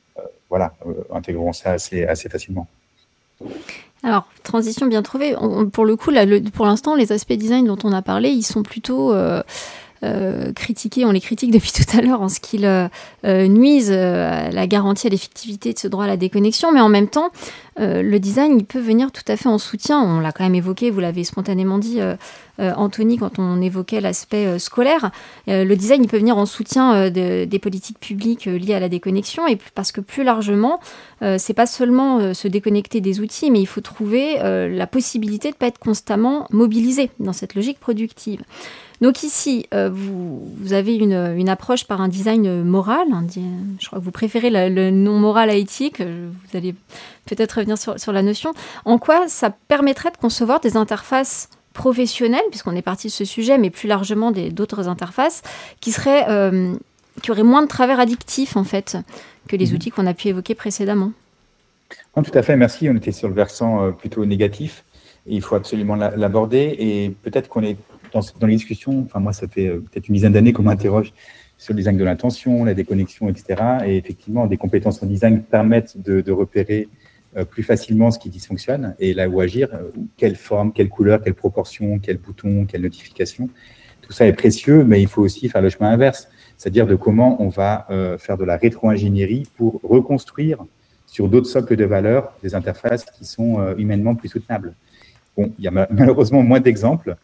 intégreront ça assez facilement. Alors, transition bien trouvée. Pour le coup, là, pour l'instant, les aspects design dont on a parlé, ils sont plutôt critiqués. On les critique depuis tout à l'heure en ce qu'ils nuisent à la garantie à l'effectivité de ce droit à la déconnexion. Mais en même temps, le design, il peut venir tout à fait en soutien. On l'a quand même évoqué, vous l'avez spontanément dit, Anthony, quand on évoquait l'aspect scolaire. Le design, il peut venir en soutien des politiques publiques liées à la déconnexion. Et parce que plus largement, c'est pas seulement se déconnecter des outils, mais il faut trouver la possibilité de ne pas être constamment mobilisé dans cette logique productive. Donc ici, vous avez une approche par un design moral. Je crois que vous préférez le nom moral à éthique. Vous allez peut-être revenir sur la notion. En quoi ça permettrait de concevoir des interfaces professionnelles, puisqu'on est parti de ce sujet, mais plus largement d'autres interfaces, qui auraient moins de travers addictifs, en fait, que les outils qu'on a pu évoquer précédemment. Non, tout à fait, merci. On était sur le versant plutôt négatif. Et il faut absolument l'aborder. Et peut-être qu'on est dans les discussions, moi, ça fait peut-être une dizaine d'années qu'on m'interroge sur le design de l'intention, la déconnexion, etc. Et effectivement, des compétences en design permettent de repérer plus facilement ce qui dysfonctionne et là où agir, quelle forme, quelle couleur, quelle proportion, quel bouton, quelle notification. Tout ça est précieux, mais il faut aussi faire le chemin inverse, c'est-à-dire de comment on va faire de la rétro-ingénierie pour reconstruire sur d'autres socles de valeurs des interfaces qui sont humainement plus soutenables. Bon, il y a malheureusement moins d'exemples.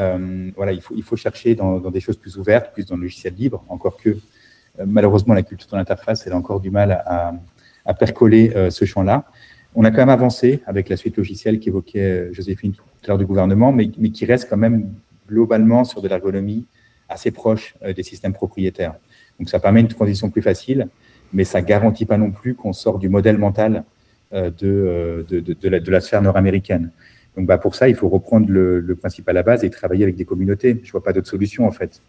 Il faut chercher dans des choses plus ouvertes, plus dans le logiciel libre, encore que malheureusement la culture de l'interface, elle a encore du mal à percoler ce champ-là. On a quand même avancé avec la suite logicielle qu'évoquait Joséphine tout à l'heure du gouvernement, mais qui reste quand même globalement sur de l'ergonomie assez proche des systèmes propriétaires. Donc ça permet une transition plus facile, mais ça ne garantit pas non plus qu'on sort du modèle mental de la sphère nord-américaine. Donc pour ça, il faut reprendre le principe à la base et travailler avec des communautés. Je ne vois pas d'autre solution en fait.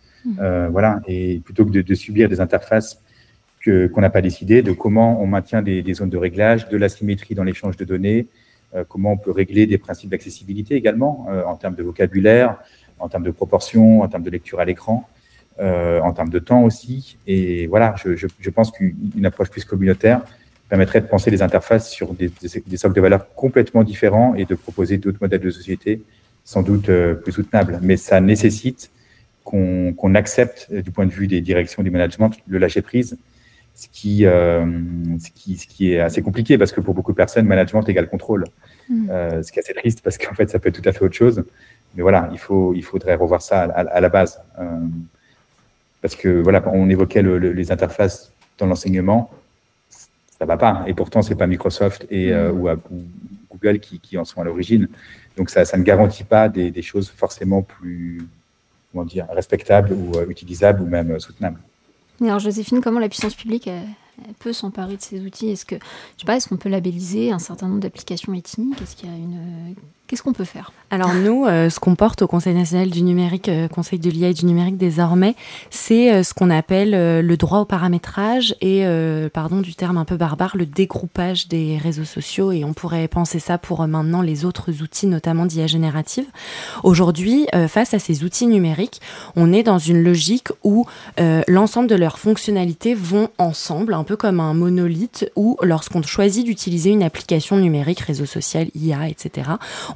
Et plutôt que de subir des interfaces qu'on n'a pas décidé, de comment on maintient des zones de réglage, de la symétrie dans l'échange de données, comment on peut régler des principes d'accessibilité également, en termes de vocabulaire, en termes de proportion, en termes de lecture à l'écran, en termes de temps aussi. Et voilà, je pense qu'une approche plus communautaire permettrait de penser les interfaces sur des socles de valeurs complètement différents et de proposer d'autres modèles de société sans doute plus soutenables. Mais ça nécessite qu'on accepte, du point de vue des directions du management, le lâcher-prise, ce qui est assez compliqué parce que pour beaucoup de personnes, management égale contrôle. Ce qui est assez triste parce qu'en fait, ça peut être tout à fait autre chose. Mais voilà, il faudrait revoir ça à la base. Parce que voilà, on évoquait les interfaces dans l'enseignement, ça va pas. Et pourtant, c'est pas Microsoft ou Google qui en sont à l'origine. Donc ça ne garantit pas des choses forcément plus, respectables ou utilisables ou même soutenables. Alors Joséphine, comment la puissance publique elle peut s'emparer de ces outils ? Est-ce qu'on peut labelliser un certain nombre d'applications éthiques ? Qu'est-ce qu'on peut faire ? Alors nous, ce qu'on porte au Conseil national du numérique, Conseil de l'IA et du numérique désormais, c'est ce qu'on appelle le droit au paramétrage et, du terme un peu barbare, le dégroupage des réseaux sociaux. Et on pourrait penser ça pour maintenant les autres outils, notamment d'IA générative. Aujourd'hui, face à ces outils numériques, on est dans une logique où l'ensemble de leurs fonctionnalités vont ensemble, un peu comme un monolithe, où lorsqu'on choisit d'utiliser une application numérique, réseau social, IA, etc.,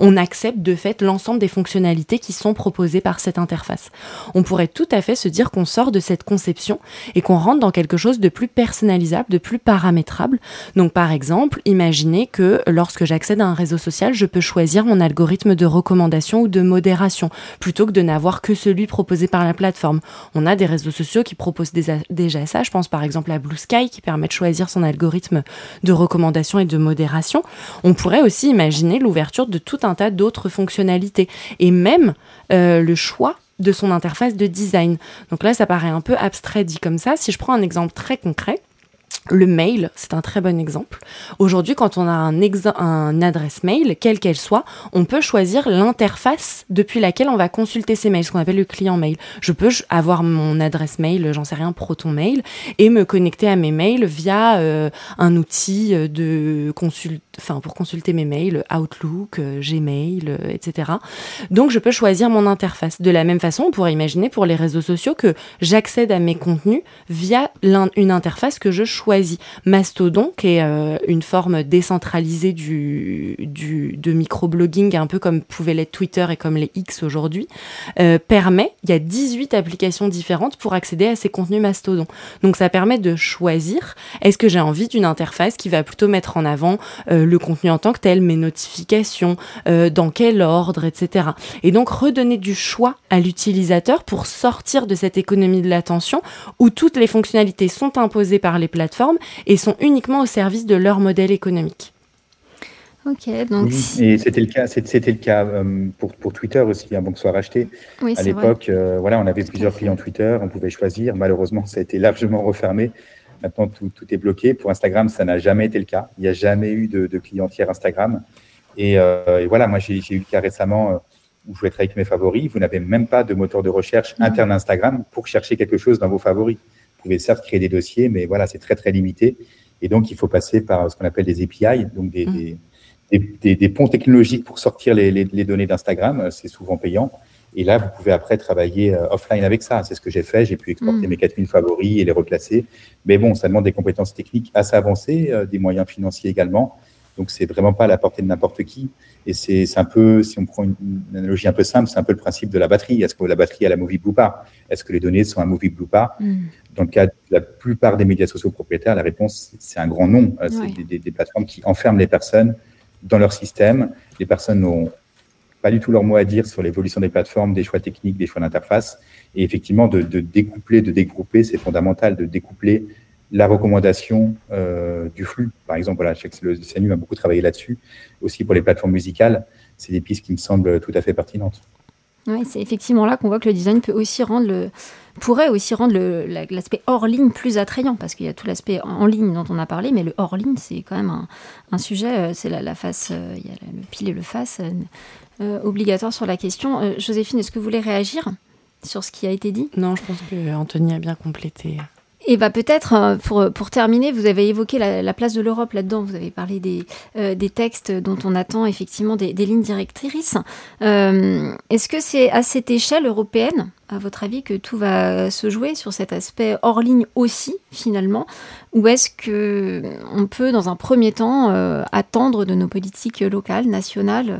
on accepte de fait l'ensemble des fonctionnalités qui sont proposées par cette interface. On pourrait tout à fait se dire qu'on sort de cette conception et qu'on rentre dans quelque chose de plus personnalisable, de plus paramétrable. Donc par exemple, imaginez que lorsque j'accède à un réseau social, je peux choisir mon algorithme de recommandation ou de modération, plutôt que de n'avoir que celui proposé par la plateforme. On a des réseaux sociaux qui proposent déjà ça. Je pense par exemple à Blue Sky qui permet de choisir son algorithme de recommandation et de modération. On pourrait aussi imaginer l'ouverture de tout un tas d'autres fonctionnalités et même le choix de son interface de design. Donc là, ça paraît un peu abstrait dit comme ça. Si je prends un exemple très concret, le mail, c'est un très bon exemple. Aujourd'hui, quand on a un adresse mail, quelle qu'elle soit, on peut choisir l'interface depuis laquelle on va consulter ces mails, ce qu'on appelle le client mail. Je peux avoir mon adresse mail, j'en sais rien, Proton Mail, et me connecter à mes mails via un outil pour consulter mes mails, Outlook, Gmail, etc. Donc, je peux choisir mon interface. De la même façon, on pourrait imaginer pour les réseaux sociaux que j'accède à mes contenus via une interface que je choisis. Mastodon, qui est une forme décentralisée de microblogging, un peu comme pouvait l'être Twitter et comme les X aujourd'hui, il y a 18 applications différentes pour accéder à ces contenus Mastodon. Donc ça permet de choisir, est-ce que j'ai envie d'une interface qui va plutôt mettre en avant le contenu en tant que tel, mes notifications, dans quel ordre, etc. Et donc redonner du choix à l'utilisateur pour sortir de cette économie de l'attention où toutes les fonctionnalités sont imposées par les plateformes et sont uniquement au service de leur modèle économique. Ok, donc... Oui, et c'était le cas pour Twitter aussi, avant que ce soit racheté. Oui, à l'époque, on avait plusieurs clients Twitter, on pouvait choisir. Malheureusement, ça a été largement refermé. Maintenant, tout est bloqué. Pour Instagram, ça n'a jamais été le cas. Il n'y a jamais eu de client tiers Instagram. Et voilà, moi, j'ai eu le cas récemment où je voulais travailler avec mes favoris. Vous n'avez même pas de moteur de recherche interne Instagram pour chercher quelque chose dans vos favoris. Vous pouvez certes créer des dossiers, mais voilà, c'est très, très limité. Et donc, il faut passer par ce qu'on appelle des API, donc des ponts technologiques pour sortir les données d'Instagram. C'est souvent payant. Et là, vous pouvez après travailler offline avec ça. C'est ce que j'ai fait. J'ai pu exporter mes 4000 favoris et les reclasser. Mais bon, ça demande des compétences techniques assez avancées, des moyens financiers également. Donc, c'est vraiment pas à la portée de n'importe qui. Et c'est un peu, si on prend une analogie un peu simple, c'est un peu le principe de la batterie. Est-ce que la batterie, elle est amovible ou pas? Est-ce que les données sont amovibles ou pas? Dans le cas de la plupart des médias sociaux propriétaires, la réponse, c'est un grand non. C'est des plateformes qui enferment les personnes dans leur système. Les personnes n'ont pas du tout leur mot à dire sur l'évolution des plateformes, des choix techniques, des choix d'interface. Et effectivement, de découpler, de dégrouper, c'est fondamental de découpler la recommandation du flux. Par exemple, voilà, je sais que le CNU a beaucoup travaillé là-dessus. Aussi pour les plateformes musicales, c'est des pistes qui me semblent tout à fait pertinentes. Oui, c'est effectivement là qu'on voit que le design pourrait aussi rendre l'aspect hors ligne plus attrayant, parce qu'il y a tout l'aspect en ligne dont on a parlé, mais le hors ligne, c'est quand même un sujet, c'est la face, il y a le pile et le face obligatoire sur la question. Joséphine, est-ce que vous voulez réagir sur ce qui a été dit? Non, je pense que Anthony a bien complété. Et peut-être, pour terminer, vous avez évoqué la place de l'Europe là-dedans. Vous avez parlé des textes dont on attend effectivement des lignes directrices. Est-ce que c'est à cette échelle européenne, à votre avis, que tout va se jouer sur cet aspect hors ligne aussi, finalement? Ou est-ce qu'on peut, dans un premier temps, attendre de nos politiques locales, nationales,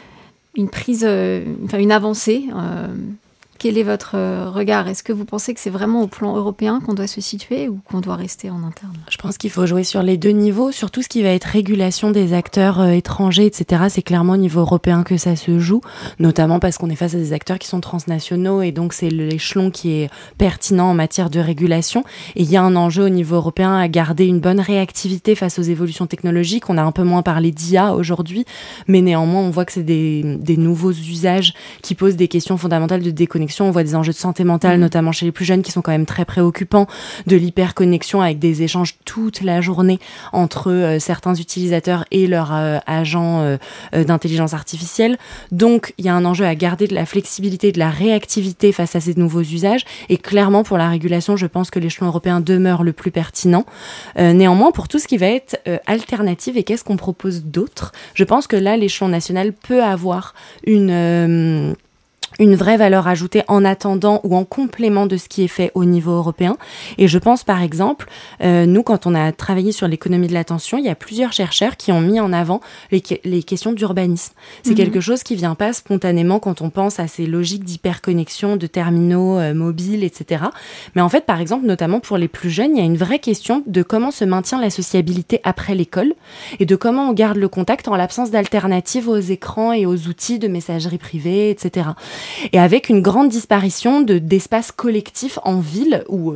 une avancée Quel est votre regard? Est-ce que vous pensez que c'est vraiment au plan européen qu'on doit se situer ou qu'on doit rester en interne? Je pense qu'il faut jouer sur les deux niveaux, sur tout ce qui va être régulation des acteurs étrangers, etc. C'est clairement au niveau européen que ça se joue, notamment parce qu'on est face à des acteurs qui sont transnationaux et donc c'est l'échelon qui est pertinent en matière de régulation. Et il y a un enjeu au niveau européen à garder une bonne réactivité face aux évolutions technologiques. On a un peu moins parlé d'IA aujourd'hui, mais néanmoins on voit que c'est des nouveaux usages qui posent des questions fondamentales de déconnexion. On voit des enjeux de santé mentale, notamment chez les plus jeunes, qui sont quand même très préoccupants, de l'hyperconnexion avec des échanges toute la journée entre certains utilisateurs et leurs agents d'intelligence artificielle. Donc, il y a un enjeu à garder de la flexibilité, de la réactivité face à ces nouveaux usages. Et clairement, pour la régulation, je pense que l'échelon européen demeure le plus pertinent. Néanmoins, pour tout ce qui va être alternative et qu'est-ce qu'on propose d'autre, je pense que là, l'échelon national peut avoir une vraie valeur ajoutée en attendant ou en complément de ce qui est fait au niveau européen. Et je pense par exemple, nous quand on a travaillé sur l'économie de l'attention, il y a plusieurs chercheurs qui ont mis en avant les questions d'urbanisme. C'est quelque chose qui vient pas spontanément quand on pense à ces logiques d'hyperconnexion, de terminaux mobiles, etc. Mais en fait, par exemple, notamment pour les plus jeunes, il y a une vraie question de comment se maintient la sociabilité après l'école et de comment on garde le contact en l'absence d'alternatives aux écrans et aux outils de messagerie privée, etc. Et avec une grande disparition d'espaces collectifs en ville, ou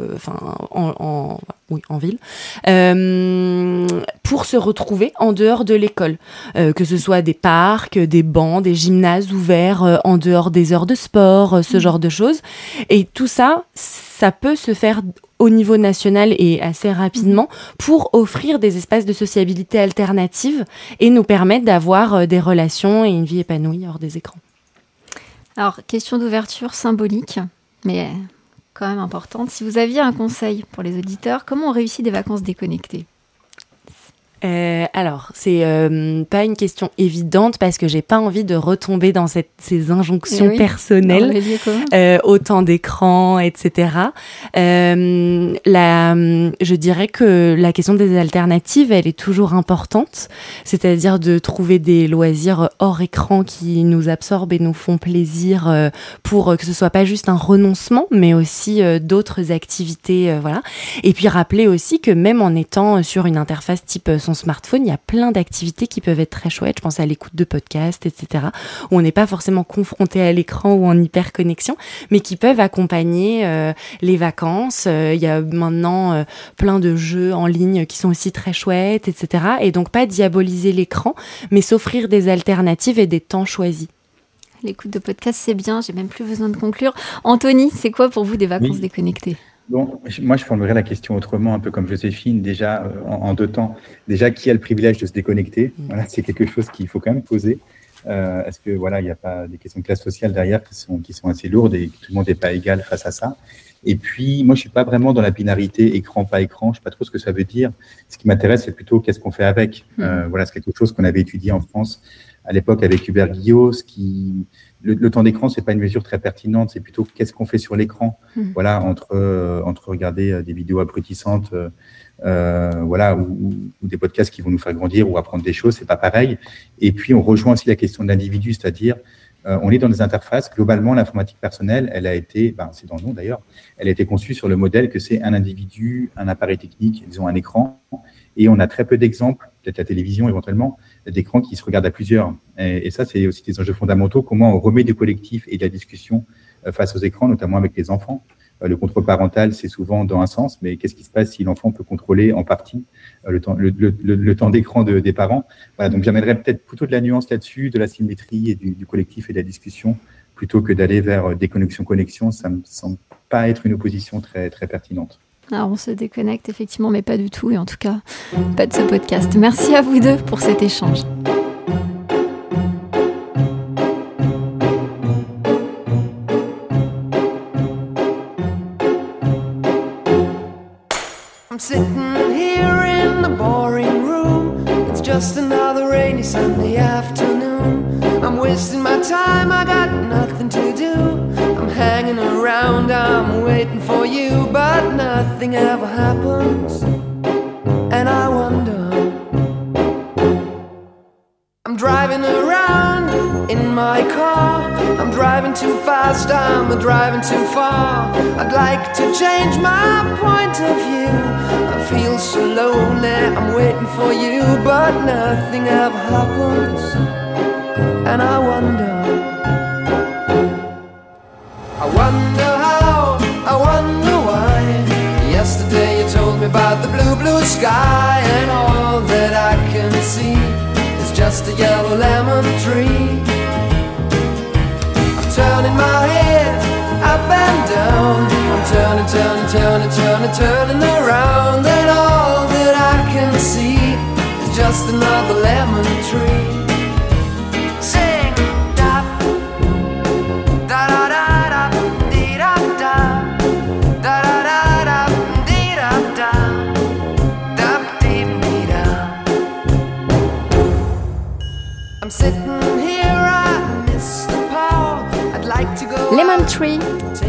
en ville, pour se retrouver en dehors de l'école. Que ce soit des parcs, des bancs, des gymnases ouverts en dehors des heures de sport, ce genre de choses. Et tout ça, ça peut se faire au niveau national et assez rapidement pour offrir des espaces de sociabilité alternatives et nous permettre d'avoir des relations et une vie épanouie hors des écrans. Alors, question d'ouverture symbolique, mais quand même importante. Si vous aviez un conseil pour les auditeurs, comment on réussit des vacances déconnectées ? Alors, c'est pas une question évidente parce que j'ai pas envie de retomber dans ces injonctions personnelles, au temps d'écran, etc. Je dirais que la question des alternatives, elle est toujours importante, c'est-à-dire de trouver des loisirs hors écran qui nous absorbent et nous font plaisir pour que ce soit pas juste un renoncement, mais aussi d'autres activités, voilà. Et puis rappeler aussi que même en étant sur une interface type son smartphone, il y a plein d'activités qui peuvent être très chouettes. Je pense à l'écoute de podcasts, etc., où on n'est pas forcément confronté à l'écran ou en hyperconnexion, mais qui peuvent accompagner les vacances. Il y a maintenant plein de jeux en ligne qui sont aussi très chouettes, etc. Et donc pas diaboliser l'écran, mais s'offrir des alternatives et des temps choisis. L'écoute de podcast, c'est bien, j'ai même plus besoin de conclure. Anthony, c'est quoi pour vous des vacances déconnectées ? Bon, moi, je formulerai la question autrement, un peu comme Joséphine, déjà en deux temps. Déjà, qui a le privilège de se déconnecter ? Voilà, c'est quelque chose qu'il faut quand même poser. Est-ce que voilà, il n'y a pas des questions de classe sociale derrière qui sont assez lourdes et que tout le monde n'est pas égal face à ça ? Et puis, moi, je suis pas vraiment dans la binarité écran, pas écran. Je sais pas trop ce que ça veut dire. Ce qui m'intéresse, c'est plutôt qu'est-ce qu'on fait avec. Voilà, c'est quelque chose qu'on avait étudié en France à l'époque avec Hubert Guillot. Le temps d'écran, c'est pas une mesure très pertinente. C'est plutôt qu'est-ce qu'on fait sur l'écran. Voilà, entre regarder des vidéos abrutissantes, voilà, ou des podcasts qui vont nous faire grandir ou apprendre des choses, c'est pas pareil. Et puis, on rejoint aussi la question de l'individu, c'est-à-dire on est dans des interfaces. Globalement, l'informatique personnelle, elle a été, c'est dans le nom d'ailleurs, elle a été conçue sur le modèle que c'est un individu, un appareil technique, disons un écran, et on a très peu d'exemples, peut-être la télévision éventuellement, d'écrans qui se regardent à plusieurs. Et ça, c'est aussi des enjeux fondamentaux. Comment on remet du collectif et de la discussion face aux écrans, notamment avec les enfants. Le contrôle parental, c'est souvent dans un sens, mais qu'est-ce qui se passe si l'enfant peut contrôler en partie le temps d'écran des parents ? Voilà, donc j'amènerais peut-être plutôt de la nuance là-dessus, de la symétrie et du collectif et de la discussion, plutôt que d'aller vers déconnexion-connexion. Ça me semble pas être une opposition très, très pertinente. Alors on se déconnecte effectivement, mais pas du tout, et en tout cas, pas de ce podcast. Merci à vous deux pour cet échange. Sitting here in the boring room. It's just another rainy Sunday afternoon. I'm wasting my time, I got nothing to do. I'm hanging around, I'm waiting for you, but nothing ever happens. And I wonder, I'm driving around in my car. I'm driving too fast, I'm driving too far. I'd like to change my point of view. I feel so lonely, I'm waiting for you, but nothing ever happens. And I wonder how, I wonder why. Yesterday you told me about the blue, blue sky, and all that I can see is just a yellow lemon tree. I'm turning my head up and down. I'm turning, turning, turning, turning, turning around, and all that I can see is just another lemon tree. Sing, da, da da da da, dee da da, da da da da, dee da da, da dee dee da. I'm sitting here, I miss the power. I'd like to go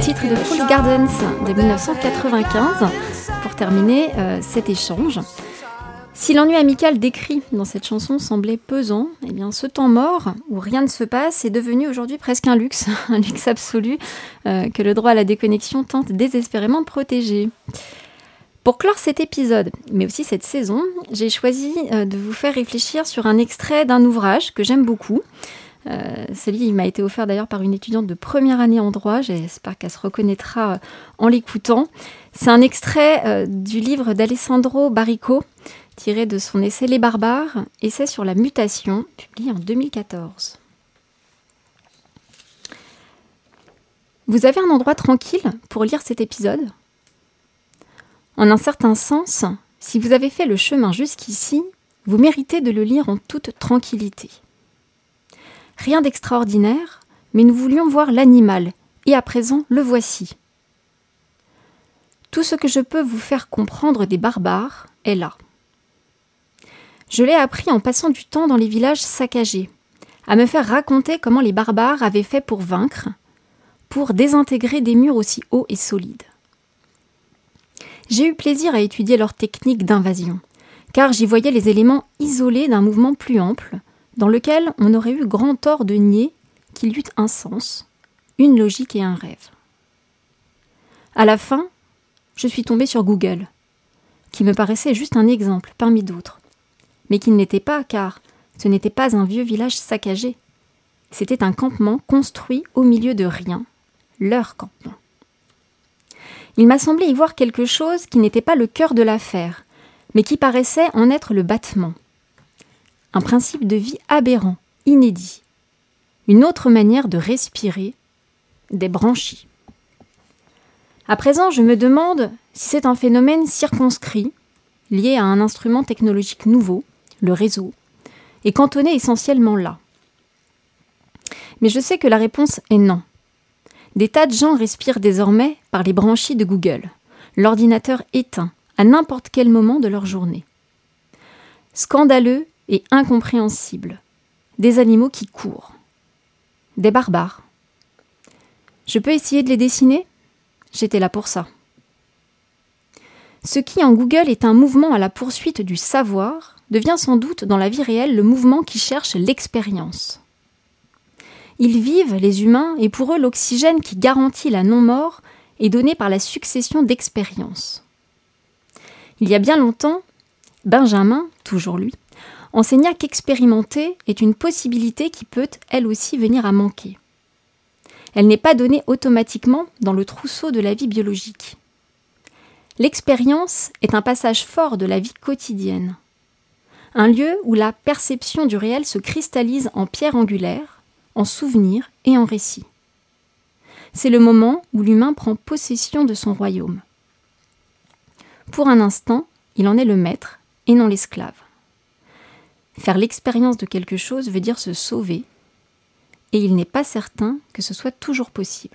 titre de Fool's Gardens de 1995 pour terminer cet échange. Si l'ennui amical décrit dans cette chanson semblait pesant, eh bien ce temps mort où rien ne se passe est devenu aujourd'hui presque un luxe absolu que le droit à la déconnexion tente désespérément de protéger. Pour clore cet épisode, mais aussi cette saison, j'ai choisi de vous faire réfléchir sur un extrait d'un ouvrage que j'aime beaucoup. Celui m'a été offert d'ailleurs par une étudiante de première année en droit, j'espère qu'elle se reconnaîtra en l'écoutant. C'est un extrait du livre d'Alessandro Baricco, tiré de son essai Les barbares, essai sur la mutation, publié en 2014. Vous avez un endroit tranquille pour lire cet épisode ? En un certain sens, si vous avez fait le chemin jusqu'ici, vous méritez de le lire en toute tranquillité. Rien d'extraordinaire, mais nous voulions voir l'animal, et à présent le voici. Tout ce que je peux vous faire comprendre des barbares est là. Je l'ai appris en passant du temps dans les villages saccagés, à me faire raconter comment les barbares avaient fait pour vaincre, pour désintégrer des murs aussi hauts et solides. J'ai eu plaisir à étudier leurs techniques d'invasion, car j'y voyais les éléments isolés d'un mouvement plus ample, dans lequel on aurait eu grand tort de nier qu'il y eût un sens, une logique et un rêve. À la fin, je suis tombée sur Google, qui me paraissait juste un exemple parmi d'autres, mais qui ne l'était pas, car ce n'était pas un vieux village saccagé. C'était un campement construit au milieu de rien, leur campement. Il m'a semblé y voir quelque chose qui n'était pas le cœur de l'affaire, mais qui paraissait en être le battement. Un principe de vie aberrant, inédit. Une autre manière de respirer, des branchies. À présent, je me demande si c'est un phénomène circonscrit, lié à un instrument technologique nouveau, le réseau, et cantonné essentiellement là. Mais je sais que la réponse est non. Des tas de gens respirent désormais par les branchies de Google, l'ordinateur éteint à n'importe quel moment de leur journée. Scandaleux et incompréhensible. Des animaux qui courent. Des barbares. Je peux essayer de les dessiner ? J'étais là pour ça. Ce qui en Google est un mouvement à la poursuite du savoir devient sans doute dans la vie réelle le mouvement qui cherche l'expérience. Ils vivent, les humains, et pour eux l'oxygène qui garantit la non-mort est donné par la succession d'expériences. Il y a bien longtemps, Benjamin, toujours lui, enseigna qu'expérimenter est une possibilité qui peut, elle aussi, venir à manquer. Elle n'est pas donnée automatiquement dans le trousseau de la vie biologique. L'expérience est un passage fort de la vie quotidienne. Un lieu où la perception du réel se cristallise en pierre angulaire, en souvenirs et en récits. C'est le moment où l'humain prend possession de son royaume. Pour un instant, il en est le maître et non l'esclave. Faire l'expérience de quelque chose veut dire se sauver, et il n'est pas certain que ce soit toujours possible.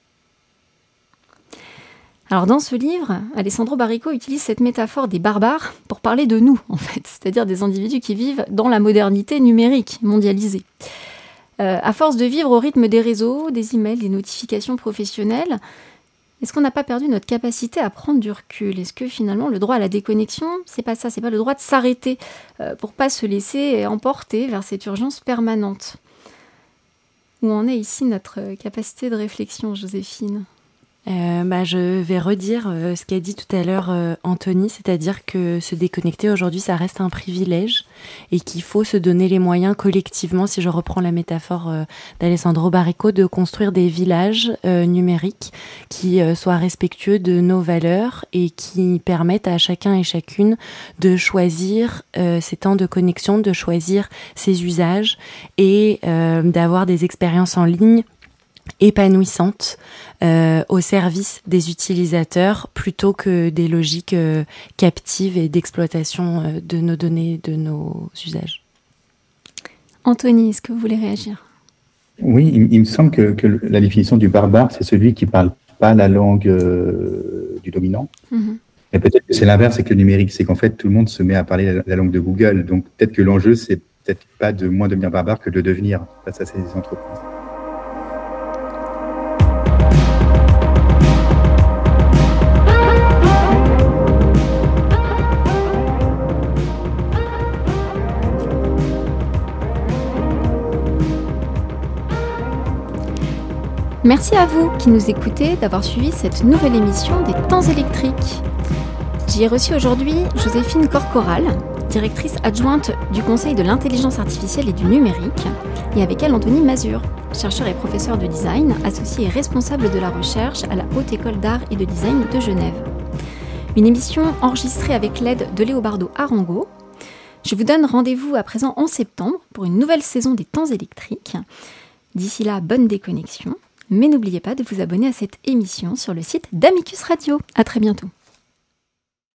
Alors dans ce livre, Alessandro Baricco utilise cette métaphore des barbares pour parler de nous, en fait, c'est-à-dire des individus qui vivent dans la modernité numérique, mondialisée. À force de vivre au rythme des réseaux, des emails, des notifications professionnelles, est-ce qu'on n'a pas perdu notre capacité à prendre du recul ? Est-ce que finalement le droit à la déconnexion, c'est pas ça, c'est pas le droit de s'arrêter pour pas se laisser emporter vers cette urgence permanente ? Où en est ici notre capacité de réflexion, Joséphine ? Je vais redire ce qu'a dit tout à l'heure Anthony, c'est-à-dire que se déconnecter aujourd'hui, ça reste un privilège et qu'il faut se donner les moyens collectivement, si je reprends la métaphore d'Alessandro Baricco, de construire des villages numériques qui soient respectueux de nos valeurs et qui permettent à chacun et chacune de choisir ses temps de connexion, de choisir ses usages et d'avoir des expériences en ligne épanouissantes au service des utilisateurs plutôt que des logiques captives et d'exploitation de nos données, de nos usages. Anthony, est-ce que vous voulez réagir ? Oui, il me semble que la définition du barbare, c'est celui qui ne parle pas la langue du dominant. Mm-hmm. Mais peut-être que c'est l'inverse avec le numérique, c'est qu'en fait, tout le monde se met à parler la langue de Google. Donc peut-être que l'enjeu, c'est peut-être pas de moins devenir barbare que de devenir face à ces entreprises. Merci à vous qui nous écoutez d'avoir suivi cette nouvelle émission des Temps électriques. J'y ai reçu aujourd'hui Joséphine Corcoral, directrice adjointe du Conseil de l'intelligence artificielle et du numérique, et avec elle Anthony Mazur, chercheur et professeur de design, associé et responsable de la recherche à la Haute École d'Art et de Design de Genève. Une émission enregistrée avec l'aide de Léobardo Arango. Je vous donne rendez-vous à présent en septembre pour une nouvelle saison des Temps électriques. D'ici là, bonne déconnexion. Mais n'oubliez pas de vous abonner à cette émission sur le site d'Amicus Radio. À très bientôt.